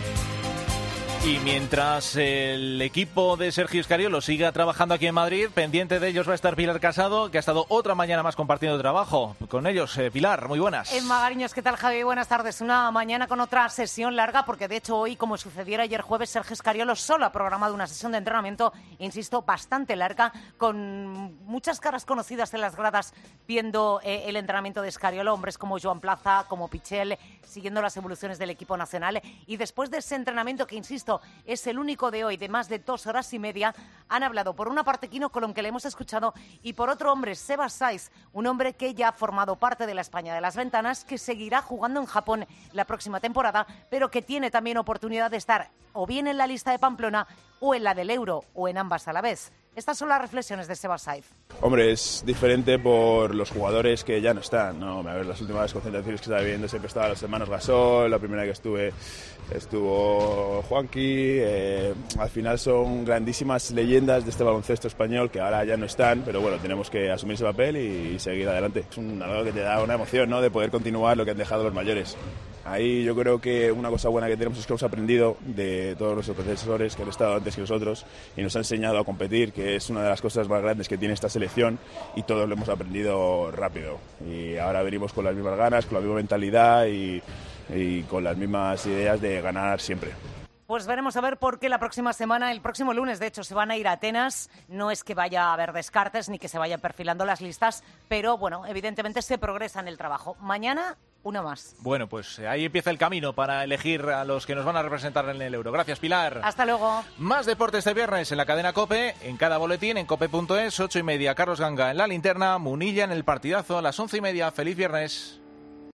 Y mientras el equipo de Sergio Scariolo siga trabajando aquí en Madrid, pendiente de ellos va a estar Pilar Casado, que ha estado otra mañana más compartiendo trabajo con ellos. Pilar, muy buenas. Magariños, ¿qué tal, Javi? Buenas tardes. Una mañana con otra sesión larga, porque de hecho hoy, como sucediera ayer jueves, Sergio Scariolo solo ha programado una sesión de entrenamiento, insisto, bastante larga, con muchas caras conocidas en las gradas viendo el entrenamiento de Scariolo, hombres como Joan Plaza, como Pichel, siguiendo las evoluciones del equipo nacional. Y después de ese entrenamiento, que insisto, es el único de hoy, de más de 2 horas y media, han hablado por una parte Quino Colom, que le hemos escuchado, y por otro hombre, Sebas Saiz, un hombre que ya ha formado parte de la España de las Ventanas, que seguirá jugando en Japón la próxima temporada, pero que tiene también oportunidad de estar o bien en la lista de Pamplona o en la del Euro, o en ambas a la vez. Estas son las reflexiones de Sebas Saiz. Hombre, es diferente por los jugadores que ya no están, ¿no? A ver, las últimas concentraciones que estaba viendo siempre estaban los hermanos Gasol, la primera que estuvo Juanqui. Al final son grandísimas leyendas de este baloncesto español que ahora ya no están, pero bueno, tenemos que asumir ese papel y seguir adelante. Es algo que te da una emoción, ¿no?, de poder continuar lo que han dejado los mayores. Ahí yo creo que una cosa buena que tenemos es que hemos aprendido de todos nuestros profesores que han estado antes que nosotros y nos han enseñado a competir, que es una de las cosas más grandes que tiene esta selección, y todos lo hemos aprendido rápido. Y ahora venimos con las mismas ganas, con la misma mentalidad y con las mismas ideas de ganar siempre. Pues veremos a ver, porque la próxima semana, el próximo lunes, de hecho, se van a ir a Atenas. No es que vaya a haber descartes ni que se vayan perfilando las listas, pero bueno, evidentemente se progresa en el trabajo. Mañana, uno más. Bueno, pues ahí empieza el camino para elegir a los que nos van a representar en el Euro. Gracias, Pilar. Hasta luego. Más deporte este viernes en la cadena COPE, en cada boletín, en cope.es, 8:30. Carlos Ganga en la linterna, Munilla en el partidazo a las 11:30. ¡Feliz viernes!